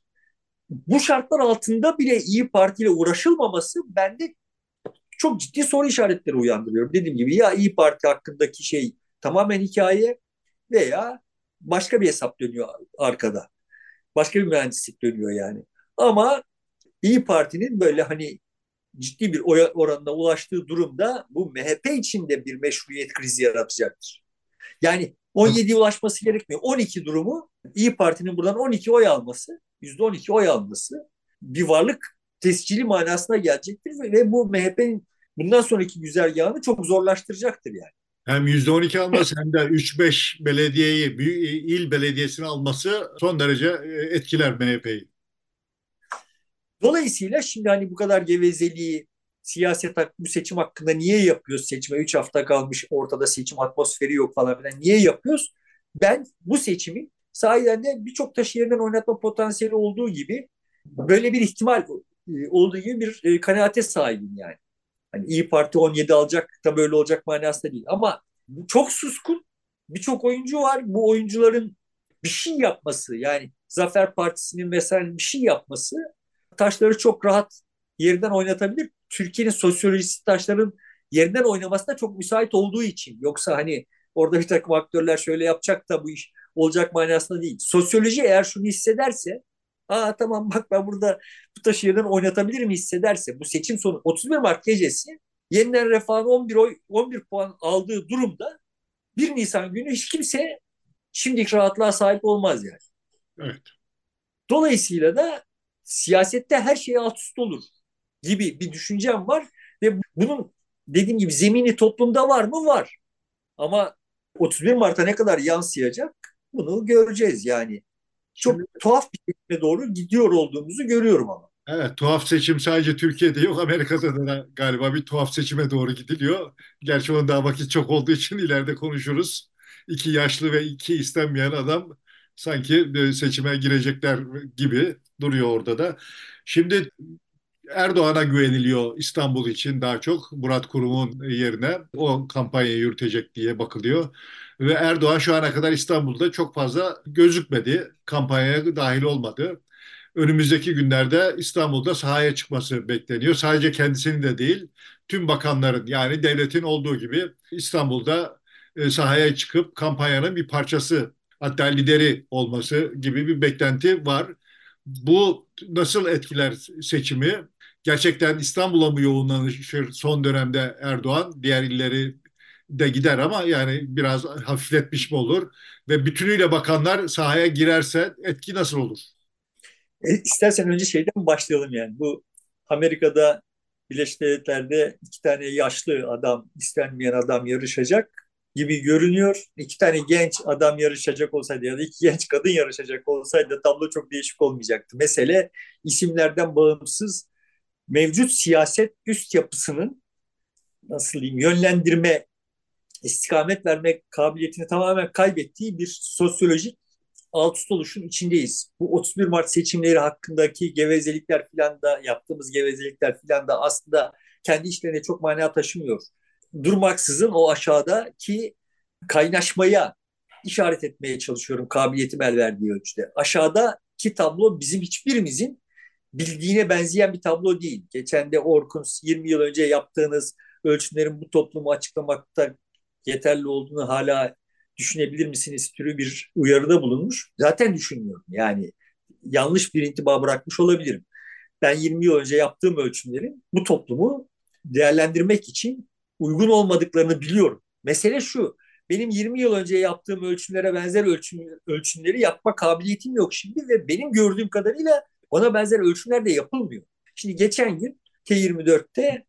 Speaker 2: Bu şartlar altında bile İyi Parti ile uğraşılmaması bende çok ciddi soru işaretleri uyandırıyor. Dediğim gibi ya İyi Parti hakkındaki şey tamamen hikaye veya başka bir hesap dönüyor arkada. Başka bir mühendislik dönüyor yani. Ama İyi Parti'nin böyle hani ciddi bir oy oranına ulaştığı durumda bu M H P için de bir meşruiyet krizi yaratacaktır. Yani
Speaker 1: Tabii.
Speaker 2: on yediye ulaşması gerekmiyor. on iki durumu İyi Parti'nin buradan on iki oy alması, yüzde on iki oy alması bir varlık tescili manasına gelecektir ve bu M H P'nin bundan sonraki güzergahını çok zorlaştıracaktır yani.
Speaker 1: Hem yüzde on iki alması hem de üç beş belediyeyi, büyük il belediyesini alması son derece e, etkiler M H P'yi.
Speaker 2: Dolayısıyla şimdi hani bu kadar gevezeliği siyaset bu seçim hakkında niye yapıyoruz? Seçime üç hafta kalmış ortada seçim atmosferi yok falan filan. Niye yapıyoruz? Ben bu seçimin sahiden de birçok taşı yerinden oynatma potansiyeli olduğu gibi böyle bir ihtimal e, olduğu gibi bir e, kanaate sahibim yani. Hani İyi Parti on yedi alacak da böyle olacak manasında değil. Ama çok suskun birçok oyuncu var. Bu oyuncuların bir şey yapması yani Zafer Partisi'nin mesela bir şey yapması taşları çok rahat yerinden oynatabilir. Türkiye'nin sosyolojisi taşların yerinden oynamasına çok müsait olduğu için. Yoksa hani orada bir takım aktörler şöyle yapacak da bu iş olacak manasında değil. Sosyoloji eğer şunu hissederse aa tamam bak ben burada bu taşı yerden oynatabilirim hissederse bu seçim sonu otuz bir Mart gecesi yeniden Refah'ın on bir oy on bir puan aldığı durumda bir Nisan günü hiç kimse şimdiki rahatlığa sahip olmaz yani.
Speaker 1: Evet.
Speaker 2: Dolayısıyla da siyasette her şey alt üst olur gibi bir düşüncem var ve bunun dediğim gibi zemini toplumda var mı? Var. Ama otuz bir Mart'a ne kadar yansıyacak bunu göreceğiz yani.
Speaker 1: Şimdi
Speaker 2: Çok tuhaf bir şekilde doğru gidiyor olduğumuzu görüyorum ama.
Speaker 1: evet, tuhaf seçim sadece Türkiye'de yok, Amerika'da da galiba bir tuhaf seçime doğru gidiliyor. Gerçi onun daha vakit çok olduğu için ileride konuşuruz. İki yaşlı ve iki istenmeyen adam sanki bir seçime girecekler gibi duruyor orada da. Şimdi Erdoğan'a güveniliyor İstanbul için daha çok. Murat Kurum'un yerine o kampanyayı yürütecek diye bakılıyor. Ve Erdoğan şu ana kadar İstanbul'da çok fazla gözükmedi. Kampanyaya dahil olmadı. Önümüzdeki günlerde İstanbul'da sahaya çıkması bekleniyor. Sadece kendisinin de değil, tüm bakanların yani devletin olduğu gibi İstanbul'da e, sahaya çıkıp kampanyanın bir parçası, hatta lideri olması gibi bir beklenti var. Bu nasıl etkiler seçimi? Gerçekten İstanbul'a mı yoğunlaşır son dönemde Erdoğan? Diğer illeri de gider ama yani biraz hafifletmiş mi olur? Ve bütünüyle bakanlar sahaya girerse etki nasıl olur?
Speaker 2: E, istersen önce şeyden başlayalım yani. Bu Amerika'da Birleşik Devletler'de iki tane yaşlı adam, istenmeyen adam yarışacak gibi görünüyor. İki tane genç adam yarışacak olsaydı ya da iki genç kadın yarışacak olsaydı tablo çok değişik olmayacaktı. Mesele isimlerden bağımsız mevcut siyaset üst yapısının nasıl diyeyim yönlendirme, istikamet vermek kabiliyetini tamamen kaybettiği bir sosyolojik alt üst oluşun içindeyiz. Bu otuz bir Mart seçimleri hakkındaki gevezelikler filan da yaptığımız gevezelikler filan da aslında kendi içlerine çok mana taşımıyor. Durmaksızın o aşağıdaki kaynaşmaya işaret etmeye çalışıyorum kabiliyetim el verdiği ölçüde. Aşağıdaki tablo bizim hiçbirimizin bildiğine benzeyen bir tablo değil. Geçen de Orkun yirmi yıl önce yaptığınız ölçümlerin bu toplumu açıklamakta yeterli olduğunu hala düşünebilir misiniz türü bir uyarıda bulunmuş. Zaten düşünmüyorum. Yani yanlış bir intiba bırakmış olabilirim. Ben yirmi yıl önce yaptığım ölçümlerin bu toplumu değerlendirmek için uygun olmadıklarını biliyorum. Mesele şu, benim yirmi yıl önce yaptığım ölçümlere benzer ölçüm, ölçümleri yapma kabiliyetim yok şimdi ve benim gördüğüm kadarıyla ona benzer ölçümler de yapılmıyor. Şimdi geçen gün T yirmi dörtte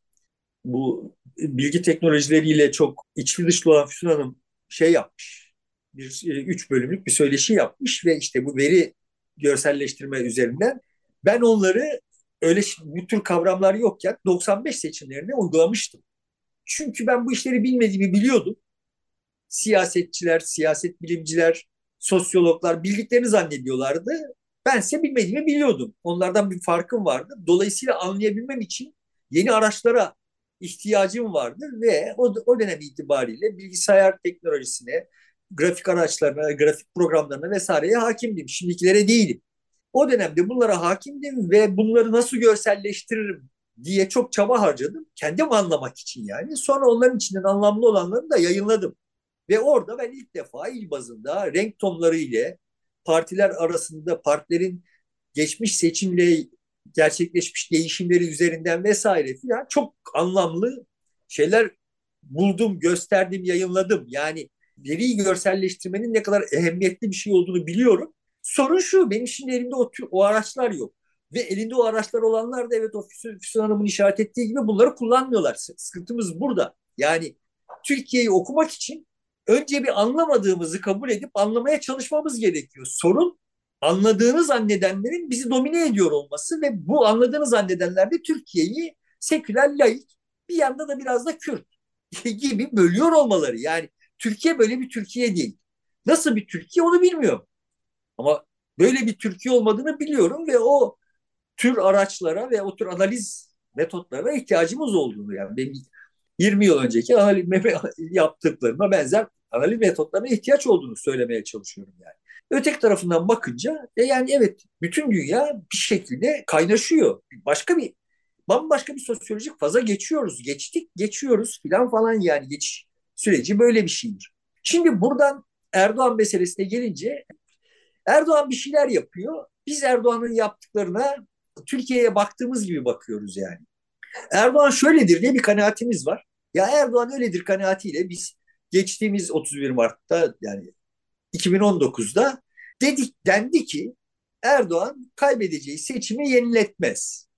Speaker 2: bu bilgi teknolojileriyle çok içli dışlı olan Füsun Hanım şey yapmış. Bir e, üç bölümlük bir söyleşi yapmış ve işte bu veri görselleştirme üzerinden ben onları öyle bu tür kavramlar yokken doksan beş seçimlerine uygulamıştım. Çünkü ben bu işleri bilmediğimi biliyordum. Siyasetçiler, siyaset bilimciler, sosyologlar bildiklerini zannediyorlardı. Bense bilmediğimi biliyordum. Onlardan bir farkım vardı. Dolayısıyla anlayabilmem için yeni araçlara ihtiyacım vardı ve o, o dönem itibariyle bilgisayar teknolojisine, grafik araçlarına, grafik programlarına vesaireye hakimdim. Şimdikilere değilim. O dönemde bunlara hakimdim ve bunları nasıl görselleştiririm diye çok çaba harcadım. Kendim anlamak için yani. Sonra onların içinden anlamlı olanlarını da yayınladım. Ve orada ben ilk defa il bazında renk tonları ile partiler arasında partilerin geçmiş seçimle gerçekleşmiş değişimleri üzerinden vesaire filan çok anlamlı şeyler buldum, gösterdim, yayınladım. Yani veriyi görselleştirmenin ne kadar ehemmiyetli bir şey olduğunu biliyorum. Sorun şu, benim şimdi elimde o, tür, o araçlar yok. Ve elinde o araçlar olanlar da evet o Füsun, Füsun Hanım'ın işaret ettiği gibi bunları kullanmıyorlar. Sıkıntımız burada. Yani Türkiye'yi okumak için önce bir anlamadığımızı kabul edip anlamaya çalışmamız gerekiyor. Sorun anladığını zannedenlerin bizi domine ediyor olması ve bu anladığını zannedenler de Türkiye'yi seküler, laik, bir yanda da biraz da Kürt gibi bölüyor olmaları. Yani Türkiye böyle bir Türkiye değil. Nasıl bir Türkiye onu bilmiyorum. Ama böyle bir Türkiye olmadığını biliyorum ve o tür araçlara ve o tür analiz metotlarına ihtiyacımız olduğunu yani benim yirmi yıl önceki analiz yaptıklarıma benzer analiz metotlarına ihtiyaç olduğunu söylemeye çalışıyorum yani. Öteki tarafından bakınca e yani evet bütün dünya bir şekilde kaynaşıyor. Başka bir bambaşka bir sosyolojik faza geçiyoruz. Geçtik, geçiyoruz filan falan yani geçiş süreci böyle bir şeydir. Şimdi buradan Erdoğan meselesine gelince Erdoğan bir şeyler yapıyor. Biz Erdoğan'ın yaptıklarına Türkiye'ye baktığımız gibi bakıyoruz yani. Erdoğan şöyledir diye bir kanaatimiz var. Ya Erdoğan öyledir kanaatiyle biz geçtiğimiz otuz bir Mart'ta yani iki bin on dokuzda dedik dendi ki Erdoğan kaybedeceği seçimi yeniletmez.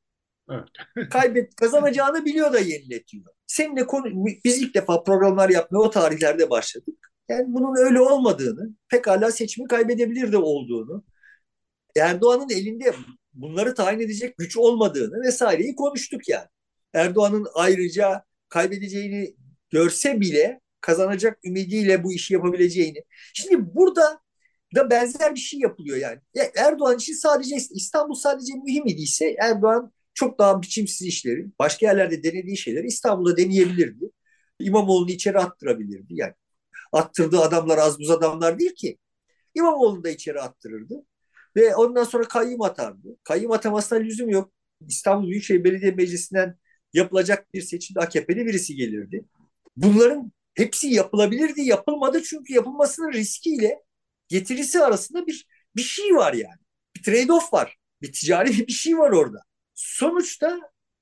Speaker 1: Evet.
Speaker 2: Kaybet, kazanacağını biliyor da yeniletiyor. Seninle konu, biz ilk defa programlar yapmaya o tarihlerde başladık. Yani bunun öyle olmadığını, pekala seçimi kaybedebilir de olduğunu, Erdoğan'ın elinde bunları tayin edecek güç olmadığını vesaireyi konuştuk yani. Erdoğan'ın ayrıca kaybedeceğini görse bile kazanacak ümidiyle bu işi yapabileceğini. Şimdi burada da benzer bir şey yapılıyor yani. Ya Erdoğan için sadece İstanbul sadece mühim idiyse Erdoğan çok daha biçimsiz işleri, başka yerlerde denediği şeyleri İstanbul'da deneyebilirdi. İmamoğlu'nu içeri attırabilirdi. Yani attırdığı adamlar az buz adamlar değil ki. İmamoğlu'nu da içeri attırırdı. Ve ondan sonra kayyum atardı. Kayyum atamasına lüzum yok. İstanbul Büyükşehir Belediye Meclisi'nden yapılacak bir seçimde A K P'li birisi gelirdi. Bunların hepsi yapılabilirdi, yapılmadı çünkü yapılmasının riskiyle getirisi arasında bir bir şey var yani. Bir trade-off var. Bir ticari bir şey var orada. Sonuçta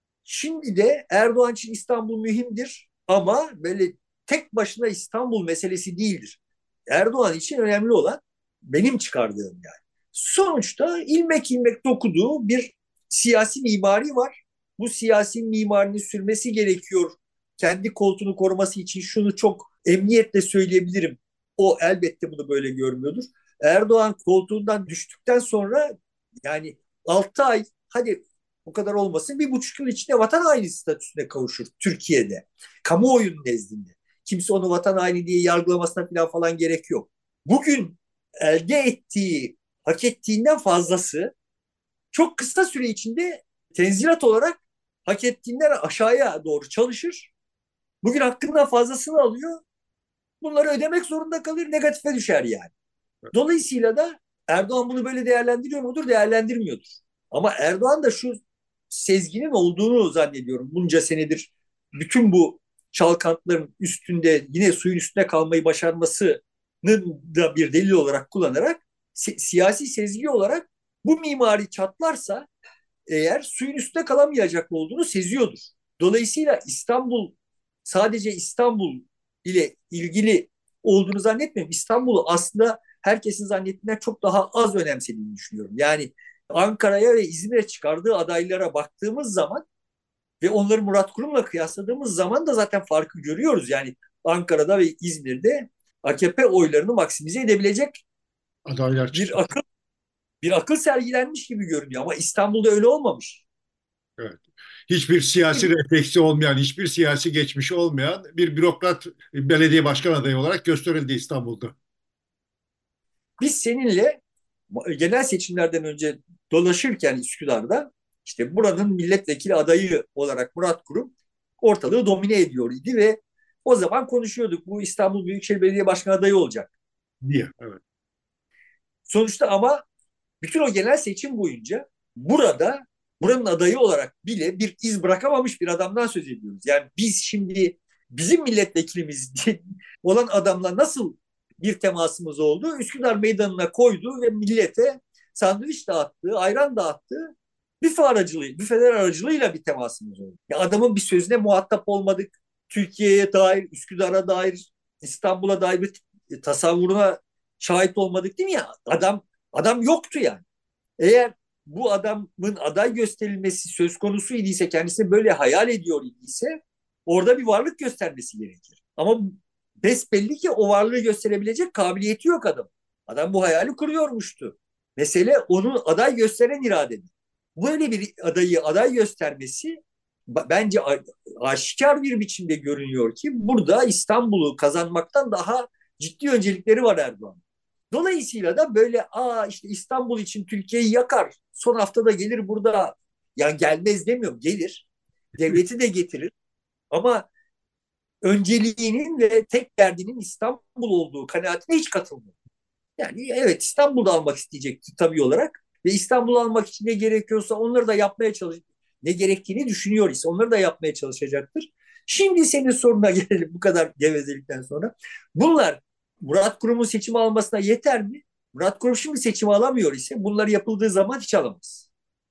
Speaker 2: şimdi de Erdoğan için İstanbul mühimdir ama böyle tek başına İstanbul meselesi değildir. Erdoğan için önemli olan benim çıkardığım yani. Sonuçta ilmek ilmek dokuduğu bir siyasi mimari var. Bu siyasi mimarinin sürmesi gerekiyor. Kendi koltuğunu koruması için şunu çok emniyetle söyleyebilirim. O elbette bunu böyle görmüyordur. Erdoğan koltuğundan düştükten sonra yani altı ay hadi bu kadar olmasın bir buçuk yıl içinde vatan haini statüsüne kavuşur Türkiye'de. Kamuoyunun nezdinde. Kimse onu vatan haini diye yargılamasına falan falan gerek yok. Bugün elde ettiği, hak ettiğinden fazlası çok kısa süre içinde tenzilat olarak hak ettiğinden aşağıya doğru çalışır. Bugün hakkından fazlasını alıyor. Bunları ödemek zorunda kalır, negatife düşer yani. Dolayısıyla da Erdoğan bunu böyle değerlendiriyor mudur? Değerlendirmiyordur. Ama Erdoğan da şu sezginin olduğunu zannediyorum. Bunca senedir bütün bu çalkantıların üstünde yine suyun üstünde kalmayı başarmasının da bir delil olarak kullanarak si- siyasi sezgi olarak bu mimari çatlarsa eğer suyun üstünde kalamayacak olduğunu seziyordur. Dolayısıyla İstanbul sadece İstanbul ile ilgili olduğunu zannetmiyorum. İstanbul'u aslında herkesin zannettiğinden çok daha az önemsediğini düşünüyorum. Yani Ankara'ya ve İzmir'e çıkardığı adaylara baktığımız zaman ve onları Murat Kurum'la kıyasladığımız zaman da zaten farkı görüyoruz. Yani Ankara'da ve İzmir'de A K P oylarını maksimize edebilecek
Speaker 1: Adaylar çıktı.
Speaker 2: bir akıl bir akıl sergilenmiş gibi görünüyor ama İstanbul'da öyle olmamış.
Speaker 1: Evet. Hiçbir siyasi refleksi olmayan, hiçbir siyasi geçmişi olmayan bir bürokrat belediye başkan adayı olarak gösterildi İstanbul'da.
Speaker 2: Biz seninle genel seçimlerden önce dolaşırken Üsküdar'da işte buranın milletvekili adayı olarak Murat Kurum ortalığı domine ediyor idi ve o zaman konuşuyorduk bu İstanbul Büyükşehir Belediye Başkanı adayı olacak.
Speaker 1: Diye. Evet.
Speaker 2: Sonuçta ama bütün o genel seçim boyunca burada buranın adayı olarak bile bir iz bırakamamış bir adamdan söz ediyoruz. Yani biz şimdi bizim milletvekilimiz olan adamla nasıl bir temasımız oldu? Üsküdar Meydanı'na koydu ve millete sandviç dağıttı, ayran dağıttı. Büfe aracılığı, büfeler aracılığıyla bir temasımız oldu. Ya adamın bir sözüne muhatap olmadık. Türkiye'ye dair, Üsküdar'a dair, İstanbul'a dair bir tasavvuruna şahit olmadık değil mi ya? Adam adam yoktu yani. Eğer bu adamın aday gösterilmesi söz konusu idiyse, kendisini böyle hayal ediyor idiyse orada bir varlık göstermesi gerekir. Ama besbelli ki o varlığı gösterebilecek kabiliyeti yok adam. Adam bu hayali kuruyormuştu. Mesele onun aday gösteren iradedir. Böyle bir adayı aday göstermesi bence aşikar bir biçimde görünüyor ki burada İstanbul'u kazanmaktan daha ciddi öncelikleri var Erdoğan. Dolayısıyla da böyle aa işte İstanbul için Türkiye'yi yakar. Son haftada gelir burada. Yani gelmez demiyorum, gelir. Devleti de getirir. Ama önceliğinin ve tek derdinin İstanbul olduğu kanaatine hiç katılmıyor. Yani evet İstanbul'da almak isteyecekti tabii olarak. Ve İstanbul'u almak için ne gerekiyorsa onları da yapmaya çalış ne gerektiğini düşünüyor ise onları da yapmaya çalışacaktır. Şimdi senin soruna gelelim bu kadar gevezelikten sonra. Bunlar Murat Kurum'un seçimi almasına yeter mi? Murat Kurum şimdi seçimi alamıyor ise bunlar yapıldığı zaman hiç alamaz.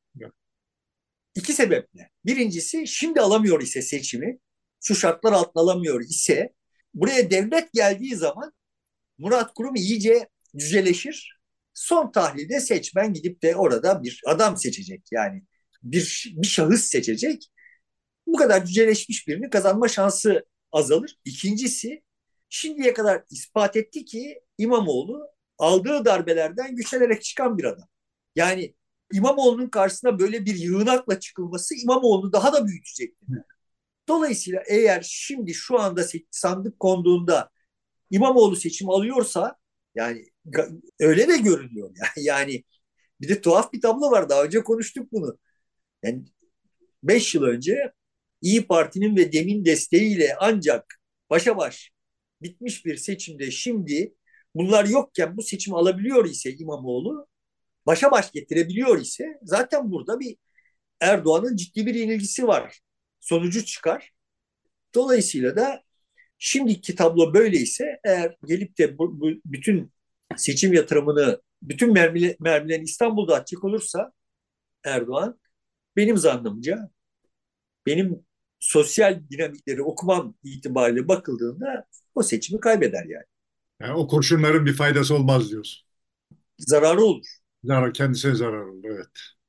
Speaker 2: İki sebeple. Birincisi şimdi alamıyor ise seçimi, şu şartlar altında alamıyor ise buraya devlet geldiği zaman Murat Kurum iyice cüceleşir. Son tahlilde seçmen gidip de orada bir adam seçecek. Yani bir, bir şahıs seçecek. Bu kadar cüceleşmiş birini kazanma şansı azalır. İkincisi, şimdiye kadar ispat etti ki İmamoğlu aldığı darbelerden güçlenerek çıkan bir adam. Yani İmamoğlu'nun karşısına böyle bir yığınakla çıkılması İmamoğlu'nu daha da büyütecektir. Dolayısıyla eğer şimdi şu anda sandık konduğunda İmamoğlu seçim alıyorsa, yani öyle de görünüyor. Yani, yani bir de tuhaf bir tablo var. Daha önce konuştuk bunu. Yani beş yıl önce İyi Parti'nin ve DEM'in desteğiyle ancak başa baş bitmiş bir seçimde şimdi bunlar yokken bu seçimi alabiliyor ise İmamoğlu, başa baş getirebiliyor ise zaten burada bir Erdoğan'ın ciddi bir yenilgisi var. Sonucu çıkar. Dolayısıyla da şimdiki tablo böyleyse, eğer gelip de bu, bu bütün seçim yatırımını, bütün mermilerini mermilerini İstanbul'da atacak olursa Erdoğan, benim zannımca, benim sosyal dinamikleri okumam itibariyle bakıldığında o seçimi kaybeder yani.
Speaker 1: Yani o kurşunların bir faydası olmaz diyorsun.
Speaker 2: Zararı olur.
Speaker 1: Zarar, kendisine zarar olur. Evet,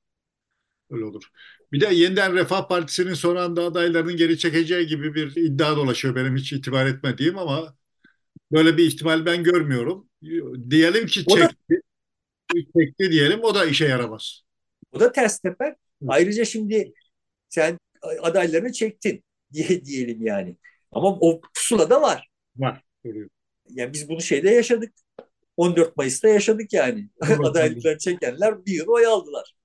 Speaker 1: öyle olur. Bir de yeniden Refah Partisi'nin son anda adaylarının geri çekeceği gibi bir iddia dolaşıyor. Benim hiç itibar etmediğim ama böyle bir ihtimal ben görmüyorum. Diyelim ki
Speaker 2: O da
Speaker 1: çekti, çekti diyelim, o da işe yaramaz.
Speaker 2: o da ters teper.
Speaker 1: Evet,
Speaker 2: Ayrıca şimdi sen adaylarını çektin diye diyelim yani. Ama o pusula da var.
Speaker 1: var. Görüyorum.
Speaker 2: Yani biz bunu şeyde yaşadık. on dört Mayıs'ta yaşadık yani. Adaylıklarını çekenler bir yıl oy aldılar.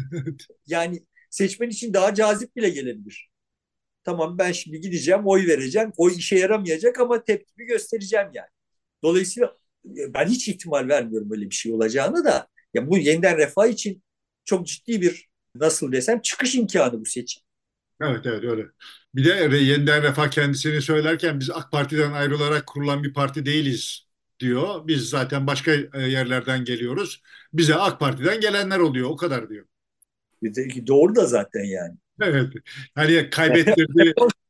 Speaker 2: Yani seçmen için daha cazip bile gelebilir. Tamam, ben şimdi gideceğim, oy vereceğim. Oy işe yaramayacak ama tepkimi göstereceğim yani. Dolayısıyla e, ben hiç ihtimal vermiyorum böyle bir şey olacağını da. Ya bu yeniden refah için çok ciddi bir, nasıl desem, çıkış imkanı bu seçim.
Speaker 1: Evet, evet, öyle. Bir de Re- yeniden Refah kendisini söylerken biz AK Parti'den ayrılarak kurulan bir parti değiliz diyor. Biz zaten başka e, yerlerden geliyoruz. Bize AK Parti'den gelenler oluyor, o kadar diyor.
Speaker 2: Doğru da zaten yani.
Speaker 1: Evet. Hani kaybettirdi,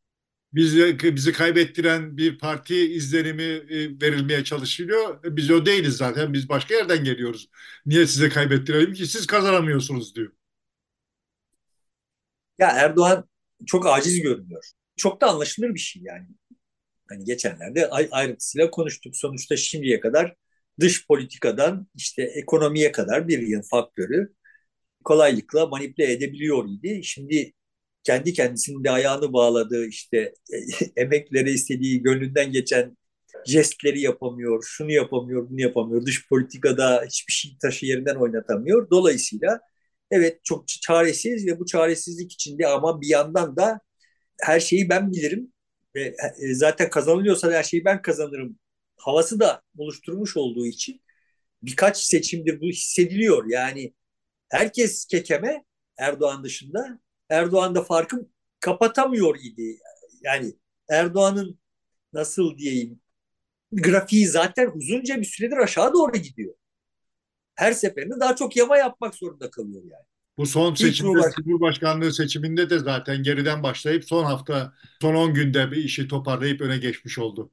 Speaker 1: bizi, bizi kaybettiren bir parti izlenimi e, verilmeye çalışılıyor. Biz o değiliz zaten. Biz başka yerden geliyoruz. Niye size kaybettirelim ki? Siz kazanamıyorsunuz diyor.
Speaker 2: Ya Erdoğan çok aciz görünüyor. Çok da anlaşılır bir şey yani. Hani geçenlerde ayrıntısıyla konuştuk. Sonuçta şimdiye kadar dış politikadan işte ekonomiye kadar bir yıl faktörü kolaylıkla manipüle edebiliyor idi. Şimdi kendi kendisinin de ayağını bağladığı, işte emeklere istediği, gönlünden geçen jestleri yapamıyor, şunu yapamıyor, bunu yapamıyor. Dış politikada hiçbir şey taşı yerinden oynatamıyor. Dolayısıyla evet, çok çaresiz ve bu çaresizlik içinde ama bir yandan da her şeyi ben bilirim ve e, zaten kazanılıyorsa her şeyi ben kazanırım havası da oluşturmuş olduğu için birkaç seçimdir bu hissediliyor. Yani herkes kekeme, Erdoğan dışında. Erdoğan da farkı kapatamıyor idi. Yani Erdoğan'ın, nasıl diyeyim, grafiği zaten uzunca bir süredir aşağı doğru gidiyor. Her seferinde daha çok yama yapmak zorunda kalıyor yani.
Speaker 1: Bu son
Speaker 2: İlk
Speaker 1: seçimde,
Speaker 2: Cumhurbaşkanı,
Speaker 1: Cumhurbaşkanlığı seçiminde de zaten geriden başlayıp son hafta, son on günde bir işi toparlayıp öne geçmiş oldu.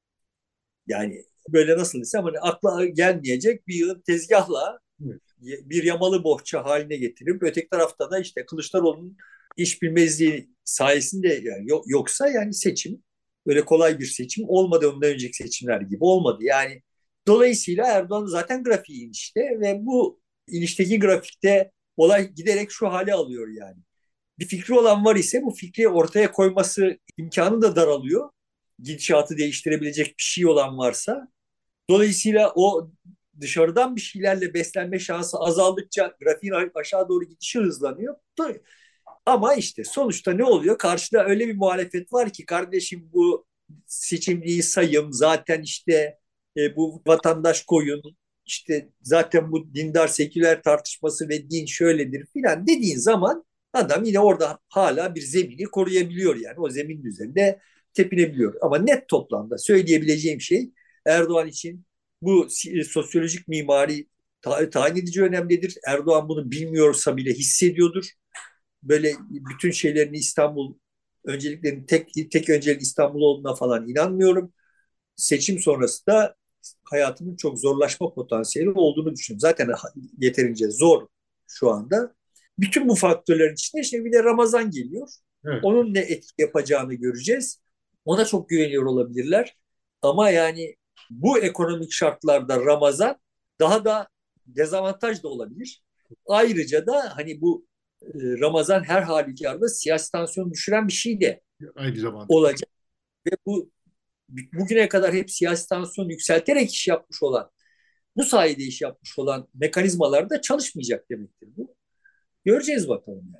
Speaker 2: yani böyle nasıl desem, hani akla gelmeyecek bir yığın tezgahla
Speaker 1: Evet.
Speaker 2: bir yamalı bohça haline getirip öteki tarafta da işte Kılıçdaroğlu'nun iş bilmezliği sayesinde, yani yoksa yani seçim öyle kolay bir seçim olmadı, ondan önceki seçimler gibi olmadı. Yani dolayısıyla Erdoğan zaten grafiği inişte ve bu inişteki grafikte olay giderek şu hale alıyor yani. Bir fikri olan var ise bu fikri ortaya koyması imkanı da daralıyor. Gidişatı değiştirebilecek bir şey olan varsa. Dolayısıyla o dışarıdan bir şeylerle beslenme şansı azaldıkça grafiğin aşağı doğru gidişi hızlanıyor. Ama işte sonuçta ne oluyor? Karşıda öyle bir muhalefet var ki, kardeşim bu seçim değil sayım, zaten işte e, bu vatandaş koyun, işte zaten bu dindar seküler tartışması ve din şöyledir filan dediğin zaman adam yine orada hala bir zemini koruyabiliyor, yani o zeminin üzerinde tepinebiliyor. Ama net toplamda söyleyebileceğim şey, Erdoğan için bu sosyolojik mimari tayin edici önemlidir. Erdoğan bunu bilmiyorsa bile hissediyordur. Böyle bütün şeylerini İstanbul, önceliklerin tek tek önceliği İstanbul olduğuna falan inanmıyorum. Seçim sonrası da hayatının çok zorlaşma potansiyeli olduğunu düşünüyorum. Zaten yeterince zor şu anda. Bütün bu faktörlerin içinde işte bir de Ramazan geliyor.
Speaker 1: Evet,
Speaker 2: Onun ne etki yapacağını göreceğiz. Ona çok güveniyor olabilirler. Ama yani bu ekonomik şartlarda Ramazan daha da dezavantaj da olabilir. Ayrıca da hani bu e, Ramazan her halükarda siyasi tansiyonu düşüren bir şey de
Speaker 1: aynı zamanda.
Speaker 2: olacak. Ve bu bugüne kadar hep siyasi tansiyonu yükselterek iş yapmış olan, bu sayede iş yapmış olan mekanizmalar da çalışmayacak demektir bu. Göreceğiz bakalım yani.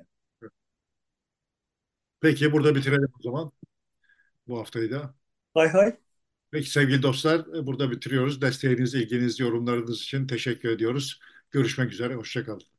Speaker 1: Peki burada bitirelim o zaman bu haftayı da.
Speaker 2: Hay hay.
Speaker 1: Peki sevgili dostlar, burada bitiriyoruz. Desteğiniz, ilginiz, yorumlarınız için teşekkür ediyoruz. Görüşmek üzere, hoşça kalın.